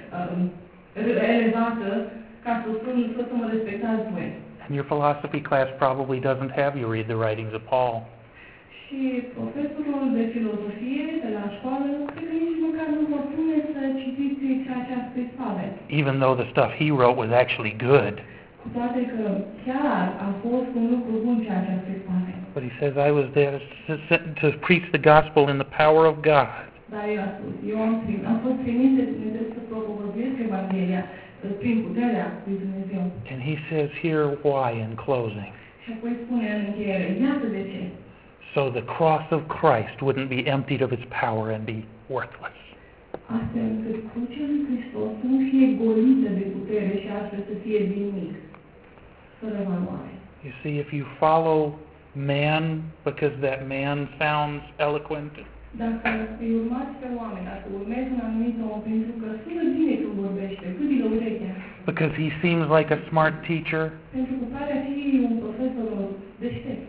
S2: uh, elevată ca să, sun, să, să mă respectați voi.
S1: And your philosophy class probably doesn't have you read the writings of Paul.
S2: Și profesorul de filozofie de la școală, cred că nici măcar nu vă pune să citiți ceea ce a scris Pavel.
S1: Even though the stuff he wrote was actually good.
S2: Cu toate că chiar a fost un lucru bun ceea ce a scris Pavel.
S1: But he says, I was there to, to preach the gospel in the power of God.
S2: Dar el a spus, eu am, prim, am fost trimis de Dumnezeu să propovăduiesc Evanghelia prin puterea lui Dumnezeu.
S1: And he says here why in closing.
S2: Și apoi spune în încheiere, iată de ce.
S1: So the cross of Christ wouldn't be emptied of its power and be worthless.
S2: Astfel încât crucea lui Hristos să nu fie golită de putere și astfel să fie din nimic, fără valoare.
S1: You see, if you follow man because that man sounds eloquent,
S2: Dacă îi urmați pe oameni, dacă urmezi un anumit om pentru că sună bine când vorbește, cât îi urechea,
S1: because he seems like a smart teacher,
S2: pentru că pare a fi un profesor deștept,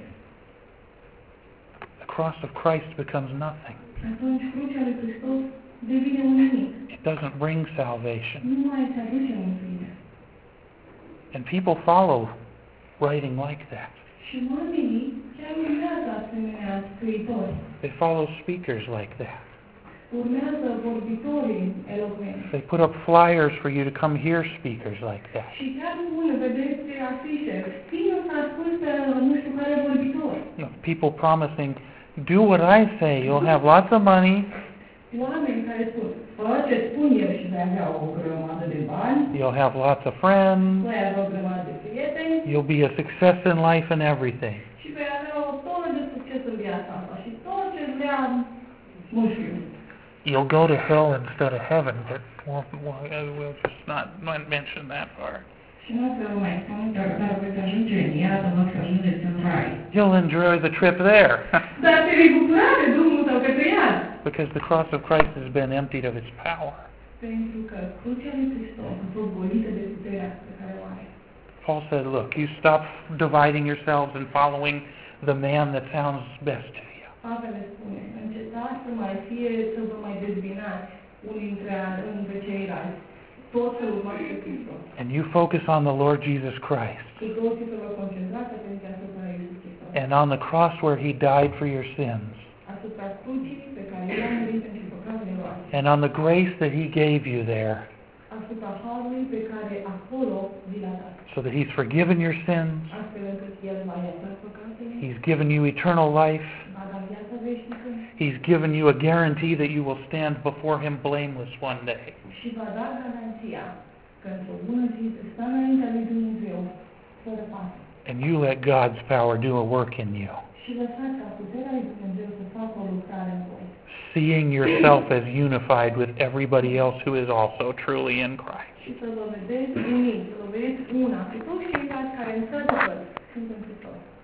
S1: the cross of Christ becomes nothing.
S2: atunci crucea lui Hristos devine un nimic.
S1: It doesn't bring salvation.
S2: Nu mai se aduce mântuire.
S1: And people follow writing like that.
S2: Și oamenii chiar urmează asemenea scriitori.
S1: They follow speakers like that.
S2: Urmează vorbitorii elocvenți.
S1: They put up flyers for you to come hear speakers like that.
S2: Și chiar bun, vedeți afișe. Vino să asculți pe nu știu care vorbitori.
S1: You know, people promising, do what I say, you'll have lots of money,
S2: Oameni care spun, fă ce spun eu și vei avea o grămadă de bani,
S1: you'll have lots of friends,
S2: vei avea o grămadă de prieteni
S1: you'll be a success in life and everything.
S2: și vei avea o tonă de succes în viața asta. Și tot ce vrea, nu știu.
S1: You'll go to hell instead of heaven, but we'll, we'll, we'll just not, not mention that part.
S2: Și nu să mai spun că dar veți ajunge în iad, nu să ajungeți în rai.
S1: You'll enjoy the trip there.
S2: Dar te vei bucura de drumul tău către iad.
S1: Because the cross of Christ has been emptied of its power.
S2: Pentru că crucea lui Hristos a fost golită de puterea pe care o are.
S1: Paul said, look, you stop dividing yourselves and following the man that sounds best to you.
S2: Pavel le spune, încetați să mai fie, să vă mai dezbinați unii dintre, între ceilalți. Toți să urmați pe Hristos.
S1: And you focus on the Lord Jesus Christ.
S2: Și toți să vă concentrați atenția asupra lui Iisus Hristos.
S1: And on the cross where he died for your sins.
S2: Asupra crucii pe care el a murit pentru păcatele voastre.
S1: And on the grace that he gave you there.
S2: Asupra harului pe care acolo vi l-a dat.
S1: So that he's forgiven your sins.
S2: Astfel încât el va ierta păcatele.
S1: He's given you eternal life.
S2: Va da viața veșnică.
S1: He's given you a guarantee that you will stand before him blameless one day.
S2: Și va da garanția că într-o bună zi se stă înaintea lui Dumnezeu fără pată.
S1: And you let God's power do a work in you.
S2: Și lăsați ca puterea lui Dumnezeu să facă o lucrare în voi.
S1: Seeing yourself as unified with everybody else who is also truly in Christ.
S2: Și să vă vedeți unii, să vă vedeți una cu toți ceilalți care într-adevăr sunt în Hristos.